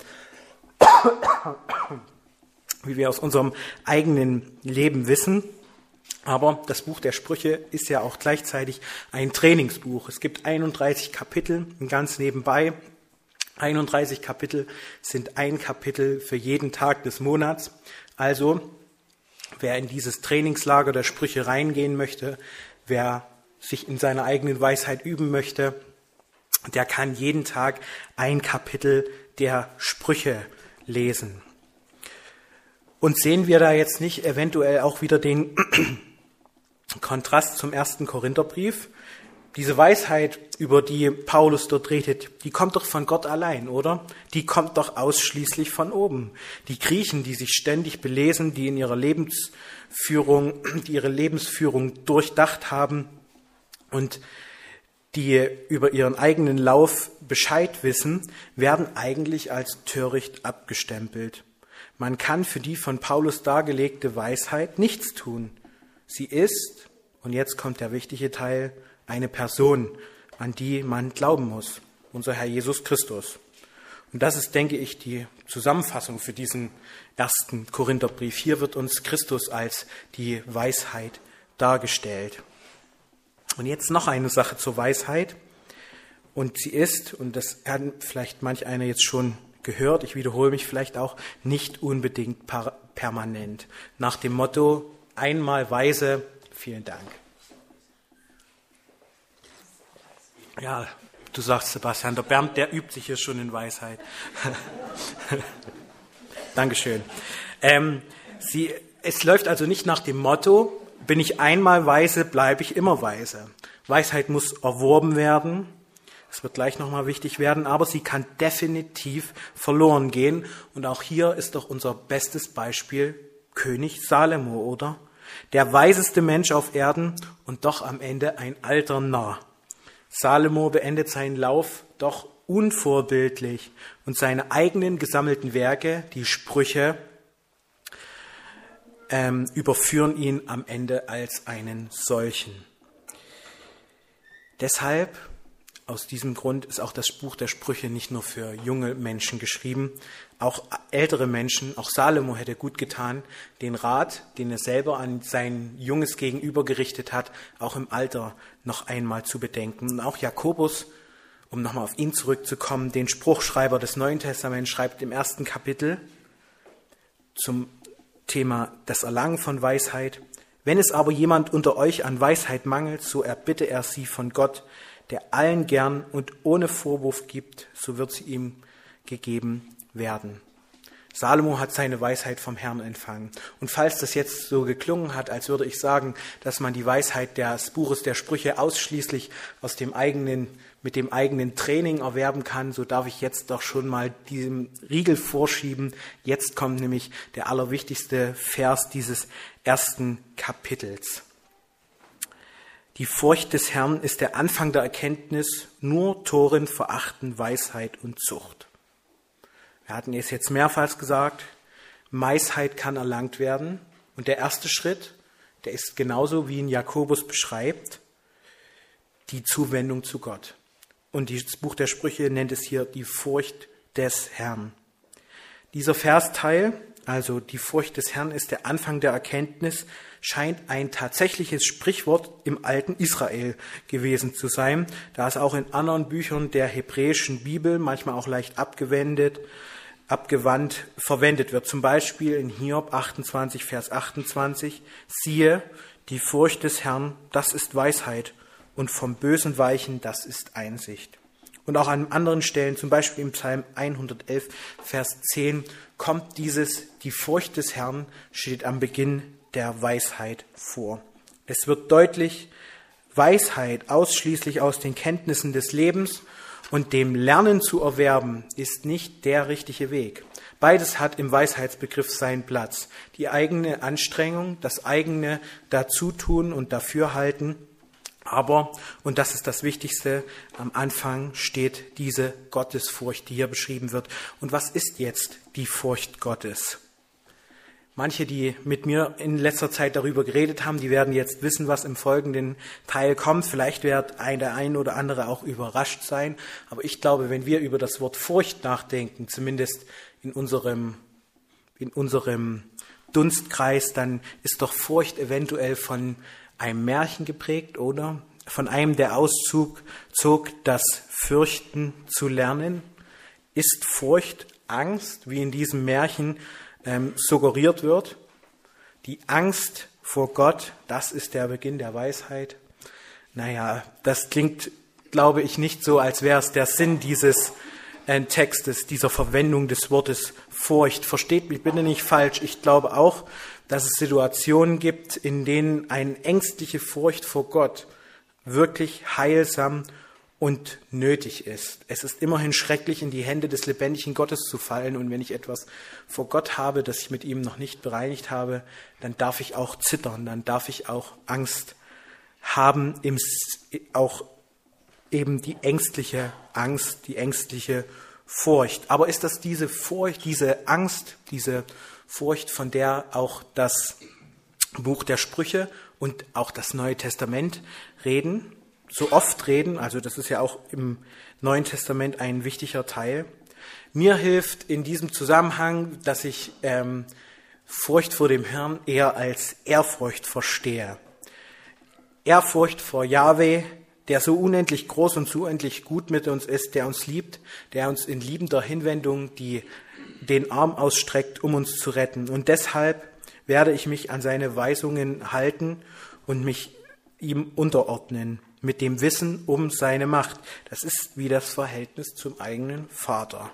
wie wir aus unserem eigenen Leben wissen. Aber das Buch der Sprüche ist ja auch gleichzeitig ein Trainingsbuch. Es gibt einunddreißig Kapitel, ganz nebenbei. einunddreißig Kapitel sind ein Kapitel für jeden Tag des Monats. Also, wer in dieses Trainingslager der Sprüche reingehen möchte, wer sich in seiner eigenen Weisheit üben möchte, der kann jeden Tag ein Kapitel der Sprüche lesen. Und sehen wir da jetzt nicht eventuell auch wieder den Kontrast zum ersten Korintherbrief? Diese Weisheit, über die Paulus dort redet, die kommt doch von Gott allein, oder? Die kommt doch ausschließlich von oben. Die Griechen, die sich ständig belesen, die in ihrer Lebensführung, die ihre Lebensführung durchdacht haben und die über ihren eigenen Lauf Bescheid wissen, werden eigentlich als töricht abgestempelt. Man kann für die von Paulus dargelegte Weisheit nichts tun. Sie ist, und jetzt kommt der wichtige Teil, eine Person, an die man glauben muss, unser Herr Jesus Christus. Und das ist, denke ich, die Zusammenfassung für diesen ersten Korintherbrief. Hier wird uns Christus als die Weisheit dargestellt. Und jetzt noch eine Sache zur Weisheit. Und sie ist, und das hat vielleicht manch einer jetzt schon gehört, ich wiederhole mich vielleicht auch, nicht unbedingt par- permanent. Nach dem Motto, einmal weise, vielen Dank. Ja, du sagst, Sebastian, der Bernd, der übt sich hier schon in Weisheit. Dankeschön. Ähm, sie, es läuft also nicht nach dem Motto, bin ich einmal weise, bleibe ich immer weise. Weisheit muss erworben werden. Es wird gleich nochmal wichtig werden, aber sie kann definitiv verloren gehen. Und auch hier ist doch unser bestes Beispiel König Salomo, oder? Der weiseste Mensch auf Erden und doch am Ende ein alter Narr. Salomo beendet seinen Lauf doch unvorbildlich und seine eigenen gesammelten Werke, die Sprüche, ähm, überführen ihn am Ende als einen solchen. Deshalb, aus diesem Grund, ist auch das Buch der Sprüche nicht nur für junge Menschen geschrieben, auch ältere Menschen, auch Salomo hätte gut getan, den Rat, den er selber an sein junges Gegenüber gerichtet hat, auch im Alter noch einmal zu bedenken. Und auch Jakobus, um nochmal auf ihn zurückzukommen, den Spruchschreiber des Neuen Testaments, schreibt im ersten Kapitel zum Thema das Erlangen von Weisheit: Wenn es aber jemand unter euch an Weisheit mangelt, so erbitte er sie von Gott, der allen gern und ohne Vorwurf gibt, so wird sie ihm gegeben werden. Salomo hat seine Weisheit vom Herrn empfangen. Und falls das jetzt so geklungen hat, als würde ich sagen, dass man die Weisheit des Buches der Sprüche ausschließlich aus dem eigenen, mit dem eigenen Training erwerben kann, so darf ich jetzt doch schon mal diesen Riegel vorschieben. Jetzt kommt nämlich der allerwichtigste Vers dieses ersten Kapitels. Die Furcht des Herrn ist der Anfang der Erkenntnis, nur Toren verachten Weisheit und Zucht. Wir hatten es jetzt mehrfach gesagt, Weisheit kann erlangt werden. Und der erste Schritt, der ist genauso, wie ihn Jakobus beschreibt, die Zuwendung zu Gott. Und das Buch der Sprüche nennt es hier die Furcht des Herrn. Dieser Versteil, also die Furcht des Herrn ist der Anfang der Erkenntnis, scheint ein tatsächliches Sprichwort im alten Israel gewesen zu sein, da es auch in anderen Büchern der hebräischen Bibel, manchmal auch leicht abgewendet, abgewandt verwendet wird. Zum Beispiel in Hiob achtundzwanzig, Vers achtundzwanzig, siehe, die Furcht des Herrn, das ist Weisheit, und vom Bösen weichen, das ist Einsicht. Und auch an anderen Stellen, zum Beispiel im Psalm hundertelf, Vers zehn, kommt dieses, die Furcht des Herrn steht am Beginn der Weisheit vor. Es wird deutlich, Weisheit ausschließlich aus den Kenntnissen des Lebens und dem Lernen zu erwerben, ist nicht der richtige Weg. Beides hat im Weisheitsbegriff seinen Platz. Die eigene Anstrengung, das eigene Dazutun und Dafürhalten. Aber, und das ist das Wichtigste, am Anfang steht diese Gottesfurcht, die hier beschrieben wird. Und was ist jetzt die Furcht Gottes? Manche, die mit mir in letzter Zeit darüber geredet haben, die werden jetzt wissen, was im folgenden Teil kommt. Vielleicht wird ein, der ein oder andere auch überrascht sein. Aber ich glaube, wenn wir über das Wort Furcht nachdenken, zumindest in unserem, in unserem Dunstkreis, dann ist doch Furcht eventuell von einem Märchen geprägt, oder? Von einem, der Auszug zog, das Fürchten zu lernen. Ist Furcht Angst, wie in diesem Märchen ähm, suggeriert wird? Die Angst vor Gott, das ist der Beginn der Weisheit. Naja, das klingt, glaube ich, nicht so, als wäre es der Sinn dieses äh, Textes, dieser Verwendung des Wortes Furcht. Versteht mich bitte nicht falsch. Ich glaube auch, dass es Situationen gibt, in denen eine ängstliche Furcht vor Gott wirklich heilsam und nötig ist. Es ist immerhin schrecklich, in die Hände des lebendigen Gottes zu fallen. Und wenn ich etwas vor Gott habe, das ich mit ihm noch nicht bereinigt habe, dann darf ich auch zittern, dann darf ich auch Angst haben, im, auch eben die ängstliche Angst, die ängstliche Furcht. Aber ist das diese Furcht, diese Angst, diese Furcht, von der auch das Buch der Sprüche und auch das Neue Testament reden, so oft reden, also das ist ja auch im Neuen Testament ein wichtiger Teil. Mir hilft in diesem Zusammenhang, dass ich ähm, Furcht vor dem Herrn eher als Ehrfurcht verstehe. Ehrfurcht vor Jahwe, der so unendlich groß und so unendlich gut mit uns ist, der uns liebt, der uns in liebender Hinwendung die, den Arm ausstreckt, um uns zu retten. Und deshalb werde ich mich an seine Weisungen halten und mich ihm unterordnen, mit dem Wissen um seine Macht. Das ist wie das Verhältnis zum eigenen Vater.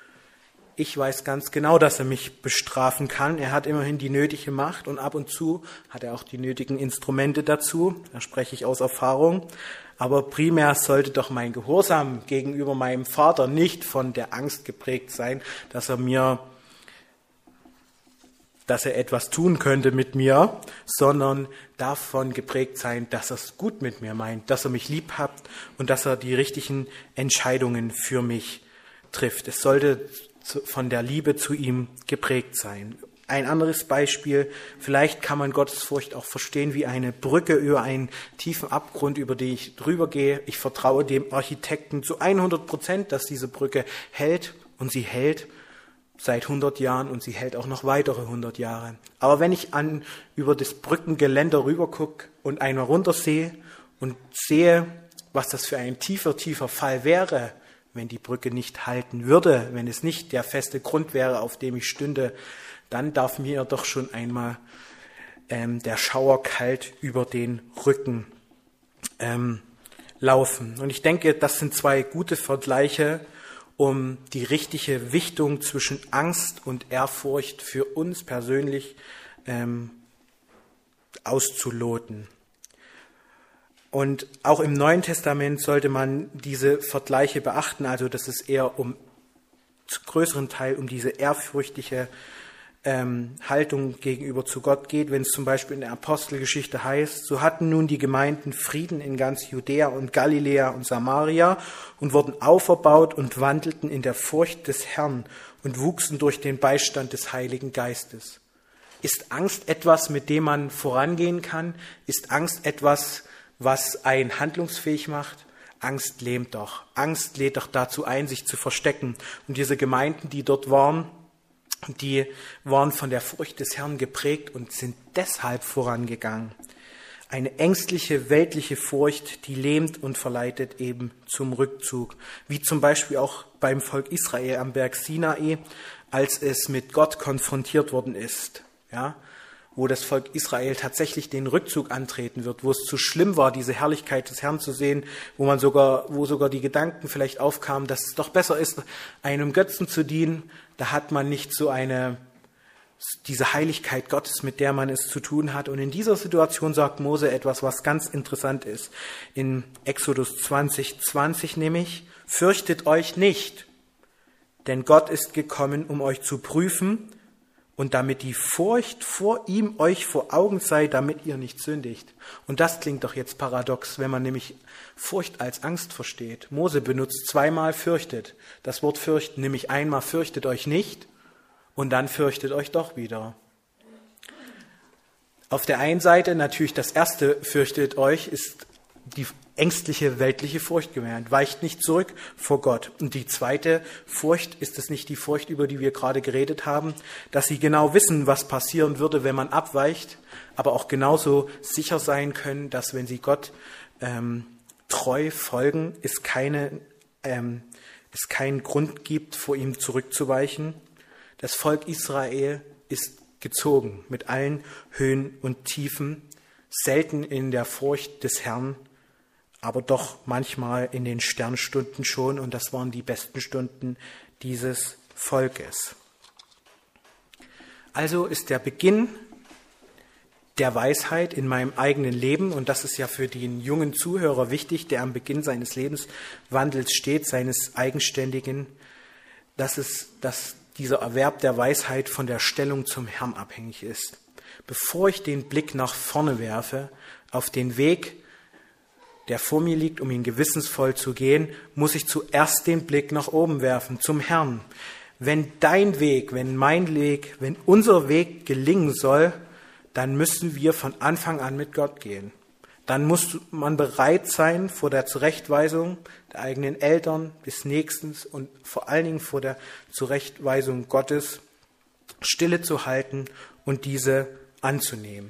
Ich weiß ganz genau, dass er mich bestrafen kann. Er hat immerhin die nötige Macht und ab und zu hat er auch die nötigen Instrumente dazu. Da spreche ich aus Erfahrung. Aber primär sollte doch mein Gehorsam gegenüber meinem Vater nicht von der Angst geprägt sein, dass er mir dass er etwas tun könnte mit mir, sondern davon geprägt sein, dass er es gut mit mir meint, dass er mich lieb hat und dass er die richtigen Entscheidungen für mich trifft. Es sollte von der Liebe zu ihm geprägt sein. Ein anderes Beispiel, vielleicht kann man Gottesfurcht auch verstehen wie eine Brücke über einen tiefen Abgrund, über den ich drüber gehe. Ich vertraue dem Architekten zu hundert Prozent, dass diese Brücke hält und sie hält seit hundert Jahren und sie hält auch noch weitere hundert Jahre. Aber wenn ich an über das Brückengeländer rüber gucke und einmal runtersehe und sehe, was das für ein tiefer, tiefer Fall wäre, wenn die Brücke nicht halten würde, wenn es nicht der feste Grund wäre, auf dem ich stünde, dann darf mir doch schon einmal ähm, der Schauer kalt über den Rücken ähm, laufen. Und ich denke, das sind zwei gute Vergleiche, um die richtige Wichtung zwischen Angst und Ehrfurcht für uns persönlich ähm, auszuloten. Und auch im Neuen Testament sollte man diese Vergleiche beachten, also dass es eher um zu größeren Teil um diese ehrfürchtige ähm, Haltung gegenüber zu Gott geht, wenn es zum Beispiel in der Apostelgeschichte heißt, so hatten nun die Gemeinden Frieden in ganz Judäa und Galiläa und Samaria und wurden auferbaut und wandelten in der Furcht des Herrn und wuchsen durch den Beistand des Heiligen Geistes. Ist Angst etwas, mit dem man vorangehen kann? Ist Angst etwas, was einen handlungsfähig macht? Angst lähmt doch. Angst lädt doch dazu ein, sich zu verstecken. Und diese Gemeinden, die dort waren, die waren von der Furcht des Herrn geprägt und sind deshalb vorangegangen. Eine ängstliche, weltliche Furcht, die lähmt und verleitet eben zum Rückzug. Wie zum Beispiel auch beim Volk Israel am Berg Sinai, als es mit Gott konfrontiert worden ist. Ja, wo das Volk Israel tatsächlich den Rückzug antreten wird, wo es zu schlimm war, diese Herrlichkeit des Herrn zu sehen, wo man sogar, wo sogar die Gedanken vielleicht aufkamen, dass es doch besser ist, einem Götzen zu dienen. Da hat man nicht so eine, diese Heiligkeit Gottes, mit der man es zu tun hat. Und in dieser Situation sagt Mose etwas, was ganz interessant ist. In Exodus zwanzig, zwanzig nämlich, fürchtet euch nicht, denn Gott ist gekommen, um euch zu prüfen, und damit die Furcht vor ihm euch vor Augen sei, damit ihr nicht sündigt. Und das klingt doch jetzt paradox, wenn man nämlich Furcht als Angst versteht. Mose benutzt zweimal fürchtet. Das Wort fürchten, nämlich einmal fürchtet euch nicht und dann fürchtet euch doch wieder. Auf der einen Seite natürlich das erste, fürchtet euch, ist die ängstliche weltliche Furcht gemeint. Weicht nicht zurück vor Gott. Und die zweite Furcht, ist es nicht die Furcht, über die wir gerade geredet haben, dass sie genau wissen, was passieren würde, wenn man abweicht, aber auch genauso sicher sein können, dass wenn sie Gott ähm, treu folgen, es keine, ähm, es keinen Grund gibt, vor ihm zurückzuweichen. Das Volk Israel ist gezogen mit allen Höhen und Tiefen, selten in der Furcht des Herrn, aber doch manchmal in den Sternstunden schon, und das waren die besten Stunden dieses Volkes. Also ist der Beginn der Weisheit in meinem eigenen Leben, und das ist ja für den jungen Zuhörer wichtig, der am Beginn seines Lebenswandels steht, seines Eigenständigen, dass es, dass dieser Erwerb der Weisheit von der Stellung zum Herrn abhängig ist. Bevor ich den Blick nach vorne werfe, auf den Weg, der vor mir liegt, um ihn gewissensvoll zu gehen, muss ich zuerst den Blick nach oben werfen, zum Herrn. Wenn dein Weg, wenn mein Weg, wenn unser Weg gelingen soll, dann müssen wir von Anfang an mit Gott gehen. Dann muss man bereit sein, vor der Zurechtweisung der eigenen Eltern, des Nächsten und vor allen Dingen vor der Zurechtweisung Gottes Stille zu halten und diese anzunehmen.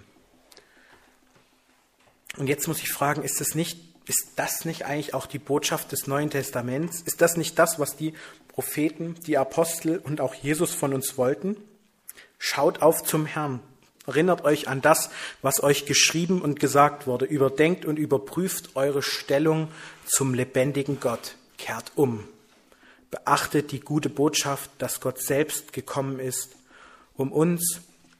Und jetzt muss ich fragen, ist das nicht, ist das nicht eigentlich auch die Botschaft des Neuen Testaments? Ist das nicht das, was die Propheten, die Apostel und auch Jesus von uns wollten? Schaut auf zum Herrn. Erinnert euch an das, was euch geschrieben und gesagt wurde. Überdenkt und überprüft eure Stellung zum lebendigen Gott. Kehrt um. Beachtet die gute Botschaft, dass Gott selbst gekommen ist, um uns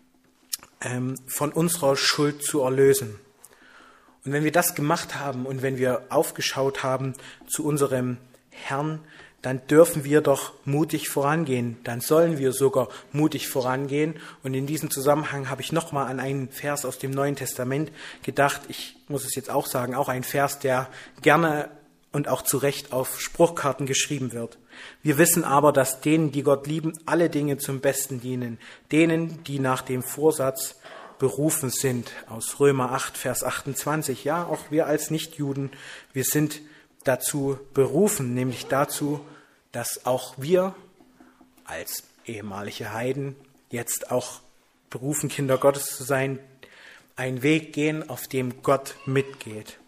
ähm, von unserer Schuld zu erlösen. Und wenn wir das gemacht haben und wenn wir aufgeschaut haben zu unserem Herrn, dann dürfen wir doch mutig vorangehen. Dann sollen wir sogar mutig vorangehen. Und in diesem Zusammenhang habe ich nochmal an einen Vers aus dem Neuen Testament gedacht. Ich muss es jetzt auch sagen, auch ein Vers, der gerne und auch zu Recht auf Spruchkarten geschrieben wird. Wir wissen aber, dass denen, die Gott lieben, alle Dinge zum Besten dienen. Denen, die nach dem Vorsatz berufen sind. Aus Römer acht, Vers achtundzwanzig. Ja, auch wir als Nichtjuden, wir sind dazu berufen, nämlich dazu, dass auch wir als ehemalige Heiden jetzt auch berufen, Kinder Gottes zu sein, einen Weg gehen, auf dem Gott mitgeht.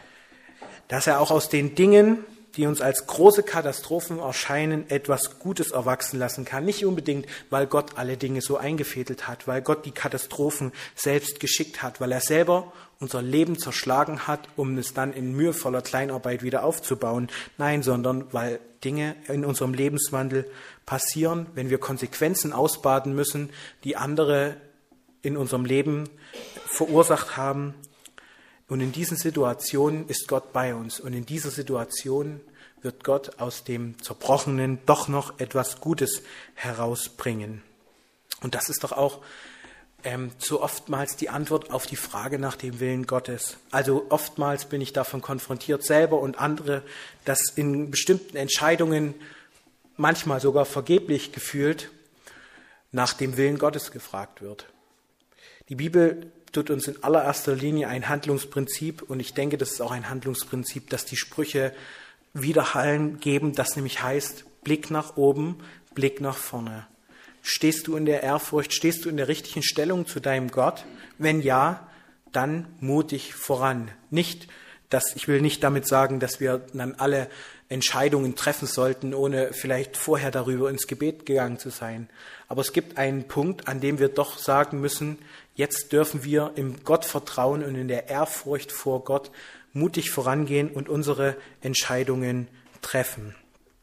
Dass er auch aus den Dingen, die uns als große Katastrophen erscheinen, etwas Gutes erwachsen lassen kann. Nicht unbedingt, weil Gott alle Dinge so eingefädelt hat, weil Gott die Katastrophen selbst geschickt hat, weil er selber unser Leben zerschlagen hat, um es dann in mühevoller Kleinarbeit wieder aufzubauen. Nein, sondern weil Dinge in unserem Lebenswandel passieren, wenn wir Konsequenzen ausbaden müssen, die andere in unserem Leben verursacht haben. Und in diesen Situationen ist Gott bei uns. Und in dieser Situation wird Gott aus dem Zerbrochenen doch noch etwas Gutes herausbringen. Und das ist doch auch ähm, so oftmals die Antwort auf die Frage nach dem Willen Gottes. Also oftmals bin ich davon konfrontiert, selber und andere, dass in bestimmten Entscheidungen, manchmal sogar vergeblich gefühlt, nach dem Willen Gottes gefragt wird. Die Bibel tut uns in allererster Linie ein Handlungsprinzip, und ich denke, das ist auch ein Handlungsprinzip, dass die Sprüche Widerhallen geben, das nämlich heißt, Blick nach oben, Blick nach vorne. Stehst du in der Ehrfurcht, stehst du in der richtigen Stellung zu deinem Gott? Wenn ja, dann mutig voran. Nicht, dass, ich will nicht damit sagen, dass wir dann alle Entscheidungen treffen sollten, ohne vielleicht vorher darüber ins Gebet gegangen zu sein. Aber es gibt einen Punkt, an dem wir doch sagen müssen, jetzt dürfen wir im Gottvertrauen und in der Ehrfurcht vor Gott mutig vorangehen und unsere Entscheidungen treffen.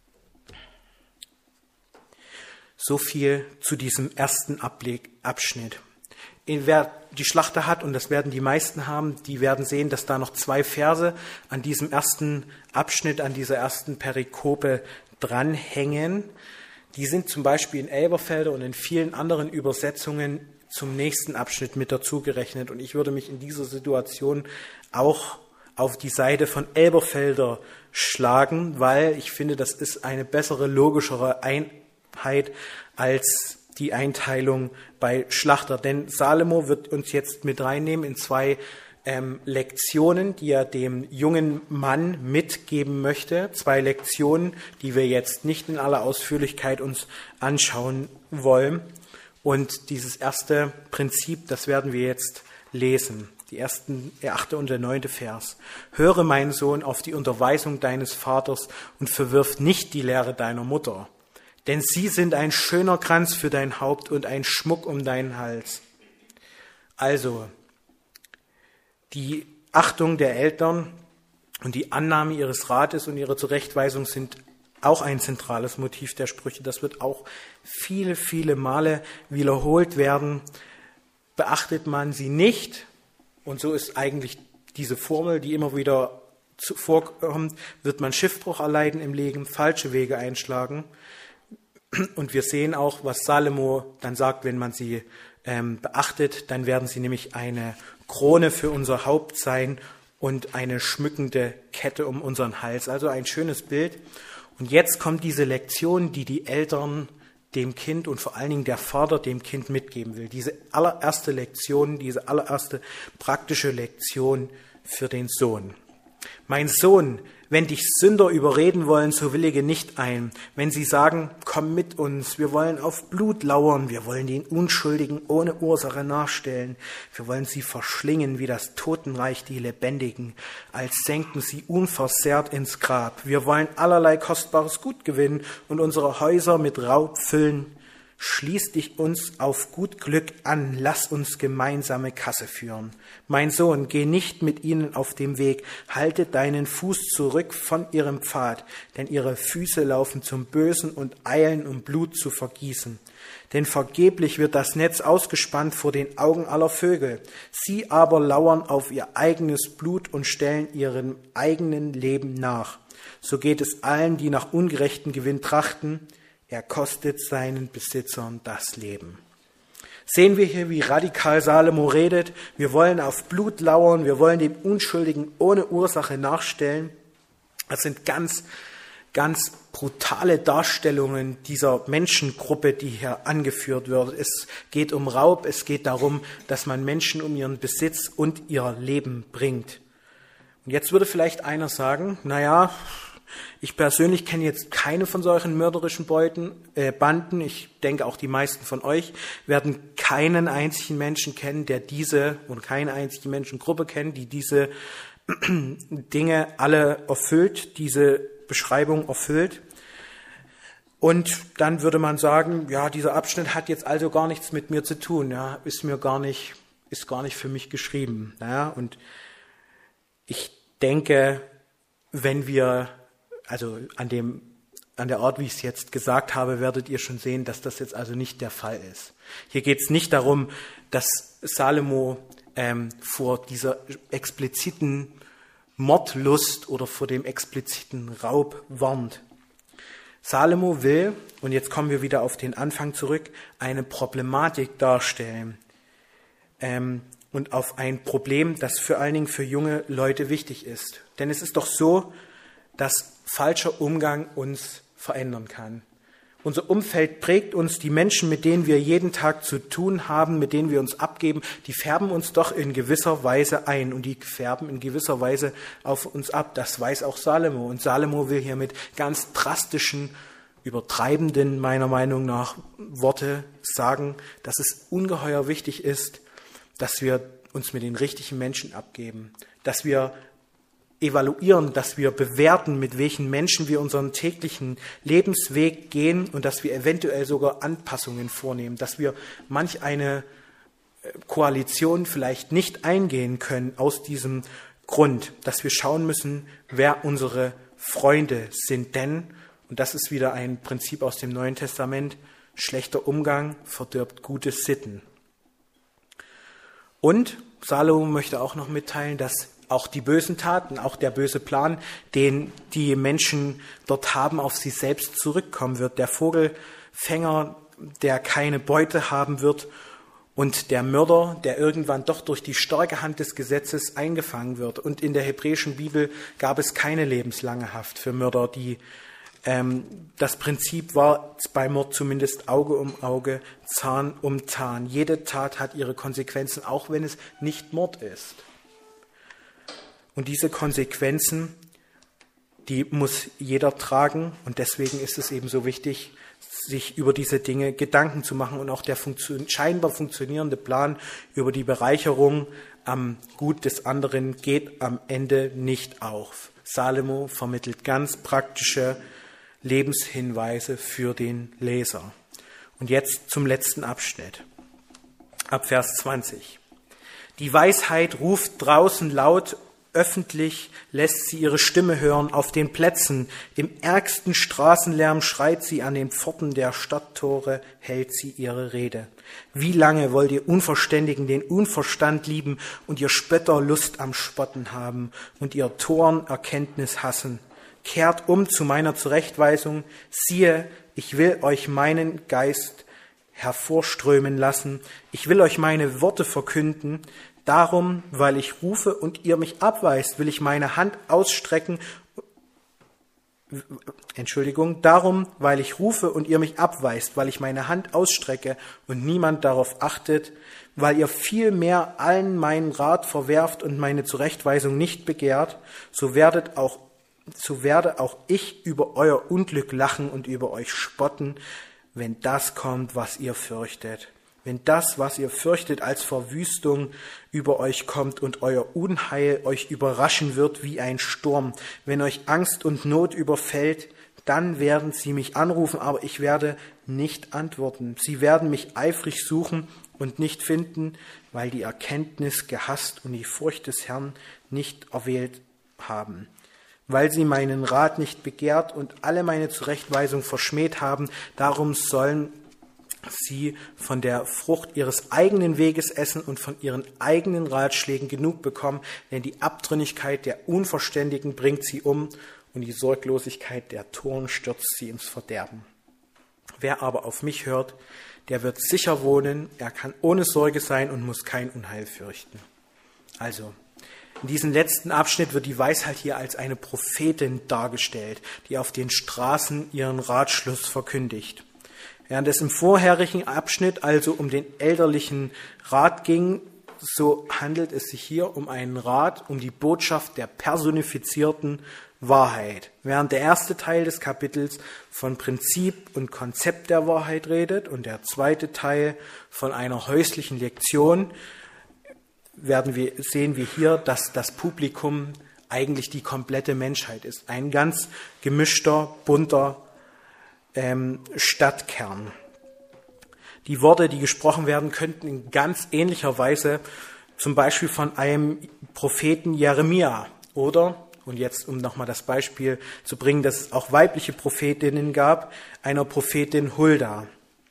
So viel zu diesem ersten Abschnitt. Wer die Schlachter hat, und das werden die meisten haben, die werden sehen, dass da noch zwei Verse an diesem ersten Abschnitt, an dieser ersten Perikope dranhängen. Die sind zum Beispiel in Elberfelder und in vielen anderen Übersetzungen zum nächsten Abschnitt mit dazugerechnet. Und ich würde mich in dieser Situation auch auf die Seite von Elberfelder schlagen, weil ich finde, das ist eine bessere, logischere Einheit als die Einteilung bei Schlachter. Denn Salomo wird uns jetzt mit reinnehmen in zwei ähm, Lektionen, die er dem jungen Mann mitgeben möchte. Zwei Lektionen, die wir jetzt nicht in aller Ausführlichkeit uns anschauen wollen. Und dieses erste Prinzip, das werden wir jetzt lesen. Die ersten, der achte und der neunte Vers. Höre, mein Sohn, auf die Unterweisung deines Vaters und verwirf nicht die Lehre deiner Mutter. Denn sie sind ein schöner Kranz für dein Haupt und ein Schmuck um deinen Hals. Also, die Achtung der Eltern und die Annahme ihres Rates und ihre Zurechtweisung sind auch ein zentrales Motiv der Sprüche. Das wird auch viele, viele Male wiederholt werden. Beachtet man sie nicht, und so ist eigentlich diese Formel, die immer wieder vorkommt, wird man Schiffbruch erleiden im Leben, falsche Wege einschlagen. Und wir sehen auch, was Salomo dann sagt, wenn man sie ähm, beachtet, dann werden sie nämlich eine Krone für unser Haupt sein und eine schmückende Kette um unseren Hals. Also ein schönes Bild. Und jetzt kommt diese Lektion, die die Eltern dem Kind und vor allen Dingen der Vater dem Kind mitgeben will. Diese allererste Lektion, diese allererste praktische Lektion für den Sohn. Mein Sohn, wenn dich Sünder überreden wollen, so willige nicht ein. Wenn sie sagen, komm mit uns, wir wollen auf Blut lauern, wir wollen den Unschuldigen ohne Ursache nachstellen, wir wollen sie verschlingen wie das Totenreich die Lebendigen, als senken sie unversehrt ins Grab. Wir wollen allerlei kostbares Gut gewinnen und unsere Häuser mit Raub füllen. Schließ dich uns auf gut Glück an, lass uns gemeinsame Kasse führen. Mein Sohn, geh nicht mit ihnen auf dem Weg, halte deinen Fuß zurück von ihrem Pfad, denn ihre Füße laufen zum Bösen und eilen, um Blut zu vergießen. Denn vergeblich wird das Netz ausgespannt vor den Augen aller Vögel. Sie aber lauern auf ihr eigenes Blut und stellen ihrem eigenen Leben nach. So geht es allen, die nach ungerechten Gewinn trachten. Er kostet seinen Besitzern das Leben. Sehen wir hier, wie radikal Salomo redet. Wir wollen auf Blut lauern, wir wollen dem Unschuldigen ohne Ursache nachstellen. Das sind ganz, ganz brutale Darstellungen dieser Menschengruppe, die hier angeführt wird. Es geht um Raub, es geht darum, dass man Menschen um ihren Besitz und ihr Leben bringt. Und jetzt würde vielleicht einer sagen, naja, ich persönlich kenne jetzt keine von solchen mörderischen Beuten, äh, Banden. Ich denke, auch die meisten von euch werden keinen einzigen Menschen kennen, der diese, und keine einzige Menschengruppe kennen, die diese Dinge alle erfüllt, diese Beschreibung erfüllt. Und dann würde man sagen, ja, dieser Abschnitt hat jetzt also gar nichts mit mir zu tun, ja, ist mir gar nicht, ist gar nicht für mich geschrieben. Ja, und ich denke, wenn wir Also an dem, an der Art, wie ich es jetzt gesagt habe, werdet ihr schon sehen, dass das jetzt also nicht der Fall ist. Hier geht es nicht darum, dass Salomo ähm, vor dieser expliziten Mordlust oder vor dem expliziten Raub warnt. Salomo will, und jetzt kommen wir wieder auf den Anfang zurück, eine Problematik darstellen ähm, und auf ein Problem, das vor allen Dingen für junge Leute wichtig ist. Denn es ist doch so, dass falscher Umgang uns verändern kann. Unser Umfeld prägt uns, die Menschen, mit denen wir jeden Tag zu tun haben, mit denen wir uns abgeben, die färben uns doch in gewisser Weise ein und die färben in gewisser Weise auf uns ab. Das weiß auch Salomo. Und Salomo will hier mit ganz drastischen, übertreibenden, meiner Meinung nach, Worte sagen, dass es ungeheuer wichtig ist, dass wir uns mit den richtigen Menschen abgeben, dass wir evaluieren, dass wir bewerten, mit welchen Menschen wir unseren täglichen Lebensweg gehen und dass wir eventuell sogar Anpassungen vornehmen, dass wir manch eine Koalition vielleicht nicht eingehen können aus diesem Grund, dass wir schauen müssen, wer unsere Freunde sind. Denn, und das ist wieder ein Prinzip aus dem Neuen Testament, schlechter Umgang verdirbt gute Sitten. Und Salomo möchte auch noch mitteilen, dass auch die bösen Taten, auch der böse Plan, den die Menschen dort haben, auf sie selbst zurückkommen wird. Der Vogelfänger, der keine Beute haben wird, und der Mörder, der irgendwann doch durch die starke Hand des Gesetzes eingefangen wird. Und in der hebräischen Bibel gab es keine lebenslange Haft für Mörder, die Ähm, das Prinzip war bei Mord zumindest Auge um Auge, Zahn um Zahn. Jede Tat hat ihre Konsequenzen, auch wenn es nicht Mord ist. Und diese Konsequenzen, die muss jeder tragen. Und deswegen ist es eben so wichtig, sich über diese Dinge Gedanken zu machen. Und auch der funktio- scheinbar funktionierende Plan über die Bereicherung am Gut des anderen geht am Ende nicht auf. Salomo vermittelt ganz praktische Lebenshinweise für den Leser. Und jetzt zum letzten Abschnitt, ab Vers zwanzig. Die Weisheit ruft draußen laut, öffentlich lässt sie ihre Stimme hören auf den Plätzen. Im ärgsten Straßenlärm schreit sie, an den Pforten der Stadttore hält sie ihre Rede. Wie lange wollt ihr Unverständigen den Unverstand lieben und ihr Spötter Lust am Spotten haben und ihr Toren Erkenntnis hassen? Kehrt um zu meiner Zurechtweisung. Siehe, ich will euch meinen Geist hervorströmen lassen. Ich will euch meine Worte verkünden. Darum, weil ich rufe und ihr mich abweist, will ich meine Hand ausstrecken. Entschuldigung, darum, weil ich rufe und ihr mich abweist, weil ich meine Hand ausstrecke und niemand darauf achtet, weil ihr vielmehr allen meinen Rat verwerft und meine Zurechtweisung nicht begehrt, so werdet auch so werde auch ich über euer Unglück lachen und über euch spotten, wenn das kommt, was ihr fürchtet. Wenn das, was ihr fürchtet als Verwüstung über euch kommt und euer Unheil euch überraschen wird wie ein Sturm, wenn euch Angst und Not überfällt, dann werden sie mich anrufen, aber ich werde nicht antworten. Sie werden mich eifrig suchen und nicht finden, weil die Erkenntnis gehasst und die Furcht des Herrn nicht erwählt haben. Weil sie meinen Rat nicht begehrt und alle meine Zurechtweisung verschmäht haben, darum sollen sie von der Frucht ihres eigenen Weges essen und von ihren eigenen Ratschlägen genug bekommen, denn die Abtrünnigkeit der Unverständigen bringt sie um und die Sorglosigkeit der Toren stürzt sie ins Verderben. Wer aber auf mich hört, der wird sicher wohnen, er kann ohne Sorge sein und muss kein Unheil fürchten. Also, in diesem letzten Abschnitt wird die Weisheit hier als eine Prophetin dargestellt, die auf den Straßen ihren Ratschluss verkündigt. Während es im vorherigen Abschnitt also um den elterlichen Rat ging, so handelt es sich hier um einen Rat, um die Botschaft der personifizierten Wahrheit. Während der erste Teil des Kapitels von Prinzip und Konzept der Wahrheit redet und der zweite Teil von einer häuslichen Lektion, werden wir, sehen wir hier, dass das Publikum eigentlich die komplette Menschheit ist. Ein ganz gemischter, bunter ähm, Stadtkern. Die Worte, die gesprochen werden, könnten in ganz ähnlicher Weise zum Beispiel von einem Propheten Jeremia oder, und jetzt um nochmal das Beispiel zu bringen, dass es auch weibliche Prophetinnen gab, einer Prophetin Hulda.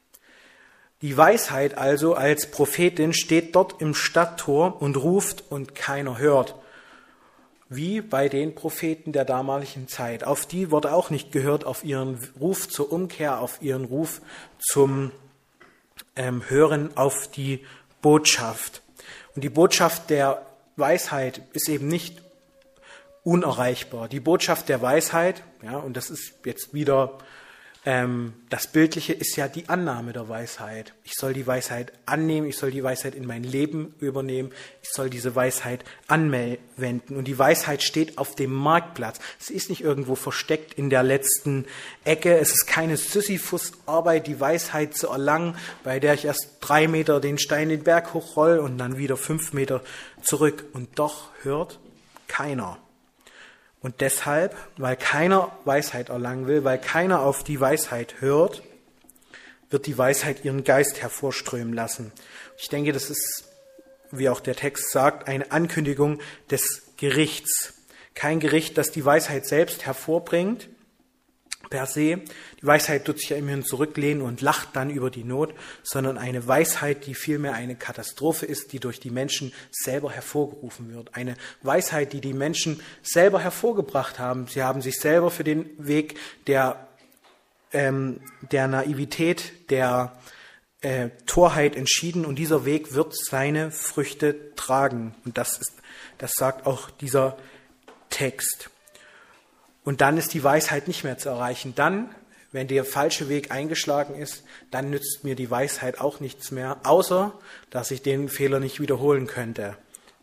Die Weisheit also als Prophetin steht dort im Stadttor und ruft und keiner hört. Wie bei den Propheten der damaligen Zeit. Auf die wurde auch nicht gehört, auf ihren Ruf zur Umkehr, auf ihren Ruf zum ähm, Hören auf die Botschaft. Und die Botschaft der Weisheit ist eben nicht unerreichbar. Die Botschaft der Weisheit, ja, und das ist jetzt wieder Ähm, das Bildliche ist ja die Annahme der Weisheit. Ich soll die Weisheit annehmen, ich soll die Weisheit in mein Leben übernehmen, ich soll diese Weisheit anwenden. Und die Weisheit steht auf dem Marktplatz. Sie ist nicht irgendwo versteckt in der letzten Ecke. Es ist keine Sisyphus-Arbeit, die Weisheit zu erlangen, bei der ich erst drei Meter den Stein den Berg hochroll und dann wieder fünf Meter zurück. Und doch hört keiner. Und deshalb, weil keiner Weisheit erlangen will, weil keiner auf die Weisheit hört, wird die Weisheit ihren Geist hervorströmen lassen. Ich denke, das ist, wie auch der Text sagt, eine Ankündigung des Gerichts. Kein Gericht, das die Weisheit selbst hervorbringt, per se. Die Weisheit tut sich ja immerhin zurücklehnen und lacht dann über die Not, sondern eine Weisheit, die vielmehr eine Katastrophe ist, die durch die Menschen selber hervorgerufen wird. Eine Weisheit, die die Menschen selber hervorgebracht haben. Sie haben sich selber für den Weg der, ähm, der Naivität, der äh, Torheit entschieden und dieser Weg wird seine Früchte tragen. Und das ist, das sagt auch dieser Text. Und dann ist die Weisheit nicht mehr zu erreichen. Dann, wenn der falsche Weg eingeschlagen ist, dann nützt mir die Weisheit auch nichts mehr, außer dass ich den Fehler nicht wiederholen könnte.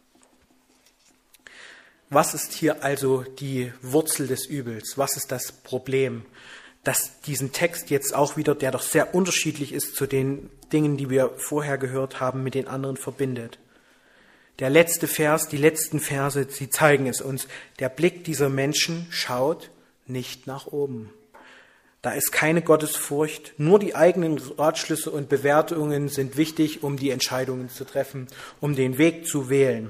Was ist hier also die Wurzel des Übels? Was ist das Problem, dass diesen Text jetzt auch wieder, der doch sehr unterschiedlich ist zu den Dingen, die wir vorher gehört haben, mit den anderen verbindet? Der letzte Vers, die letzten Verse, sie zeigen es uns. Der Blick dieser Menschen schaut nicht nach oben. Da ist keine Gottesfurcht, nur die eigenen Ratschlüsse und Bewertungen sind wichtig, um die Entscheidungen zu treffen, um den Weg zu wählen.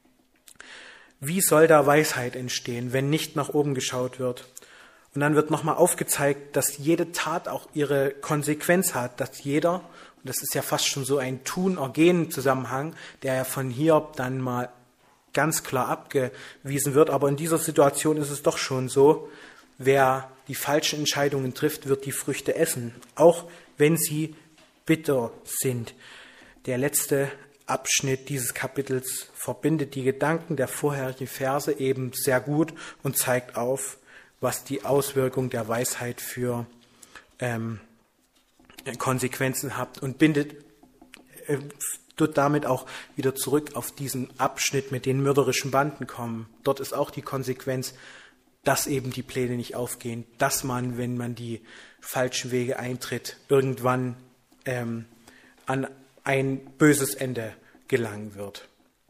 Wie soll da Weisheit entstehen, wenn nicht nach oben geschaut wird? Und dann wird nochmal aufgezeigt, dass jede Tat auch ihre Konsequenz hat, dass jeder, und das ist ja fast schon so ein Tun-Ergehen-Zusammenhang, der ja von Hiob dann mal ganz klar abgewiesen wird, aber in dieser Situation ist es doch schon so, wer die falschen Entscheidungen trifft, wird die Früchte essen, auch wenn sie bitter sind. Der letzte Abschnitt dieses Kapitels verbindet die Gedanken der vorherigen Verse eben sehr gut und zeigt auf, was die Auswirkung der Weisheit für ähm, Konsequenzen hat und bindet äh, tut damit auch wieder zurück auf diesen Abschnitt mit den mörderischen Banden kommen. Dort ist auch die Konsequenz, dass eben die Pläne nicht aufgehen, dass man, wenn man die falschen Wege eintritt, irgendwann ähm, an ein böses Ende gelangen wird.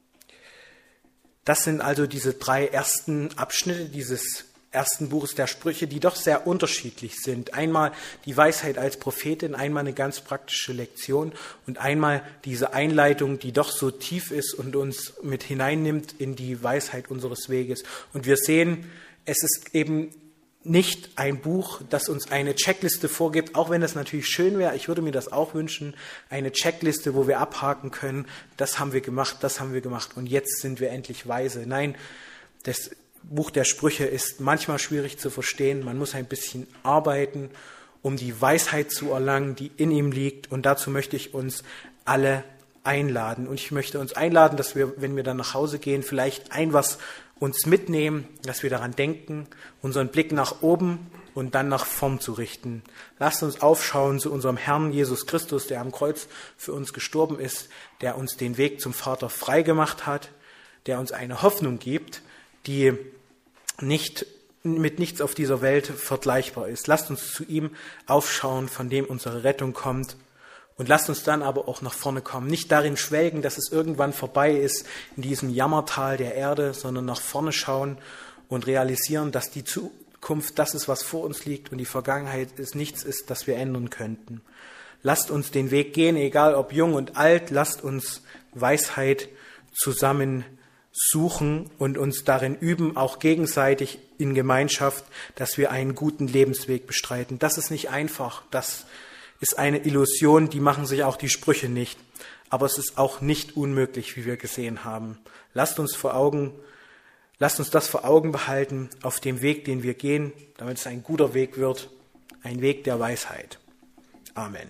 Das sind also diese drei ersten Abschnitte dieses ersten Buches der Sprüche, die doch sehr unterschiedlich sind. Einmal die Weisheit als Prophetin, einmal eine ganz praktische Lektion und einmal diese Einleitung, die doch so tief ist und uns mit hineinnimmt in die Weisheit unseres Weges. Und wir sehen, es ist eben nicht ein Buch, das uns eine Checkliste vorgibt, auch wenn das natürlich schön wäre. Ich würde mir das auch wünschen, eine Checkliste, wo wir abhaken können, das haben wir gemacht, das haben wir gemacht und jetzt sind wir endlich weise. Nein, das Buch der Sprüche ist manchmal schwierig zu verstehen. Man muss ein bisschen arbeiten, um die Weisheit zu erlangen, die in ihm liegt. Und dazu möchte ich uns alle einladen. Und ich möchte uns einladen, dass wir, wenn wir dann nach Hause gehen, vielleicht ein was uns mitnehmen, dass wir daran denken, unseren Blick nach oben und dann nach vorn zu richten. Lasst uns aufschauen zu unserem Herrn Jesus Christus, der am Kreuz für uns gestorben ist, der uns den Weg zum Vater frei gemacht hat, der uns eine Hoffnung gibt, die nicht mit nichts auf dieser Welt vergleichbar ist. Lasst uns zu ihm aufschauen, von dem unsere Rettung kommt. Und lasst uns dann aber auch nach vorne kommen. Nicht darin schwelgen, dass es irgendwann vorbei ist in diesem Jammertal der Erde, sondern nach vorne schauen und realisieren, dass die Zukunft das ist, was vor uns liegt und die Vergangenheit ist nichts ist, das wir ändern könnten. Lasst uns den Weg gehen, egal ob jung und alt. Lasst uns Weisheit zusammen suchen und uns darin üben, auch gegenseitig in Gemeinschaft, dass wir einen guten Lebensweg bestreiten. Das ist nicht einfach, das ist eine Illusion, die machen sich auch die Sprüche nicht. Aber es ist auch nicht unmöglich, wie wir gesehen haben. Lasst uns vor Augen, lasst uns das vor Augen behalten auf dem Weg, den wir gehen, damit es ein guter Weg wird, ein Weg der Weisheit. Amen.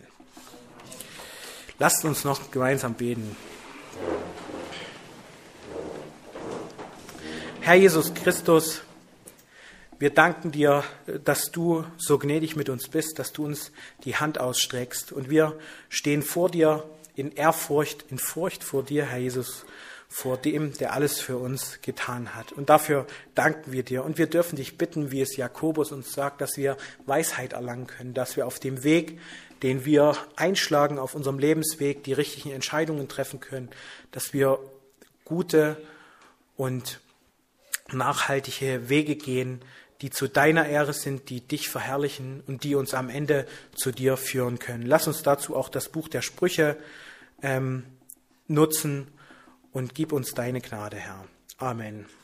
Lasst uns noch gemeinsam beten. Herr Jesus Christus, wir danken dir, dass du so gnädig mit uns bist, dass du uns die Hand ausstreckst. Und wir stehen vor dir in Ehrfurcht, in Furcht vor dir, Herr Jesus, vor dem, der alles für uns getan hat. Und dafür danken wir dir. Und wir dürfen dich bitten, wie es Jakobus uns sagt, dass wir Weisheit erlangen können, dass wir auf dem Weg, den wir einschlagen, auf unserem Lebensweg, die richtigen Entscheidungen treffen können, dass wir gute und nachhaltige Wege gehen, die zu deiner Ehre sind, die dich verherrlichen und die uns am Ende zu dir führen können. Lass uns dazu auch das Buch der Sprüche ähm, nutzen und gib uns deine Gnade, Herr. Amen.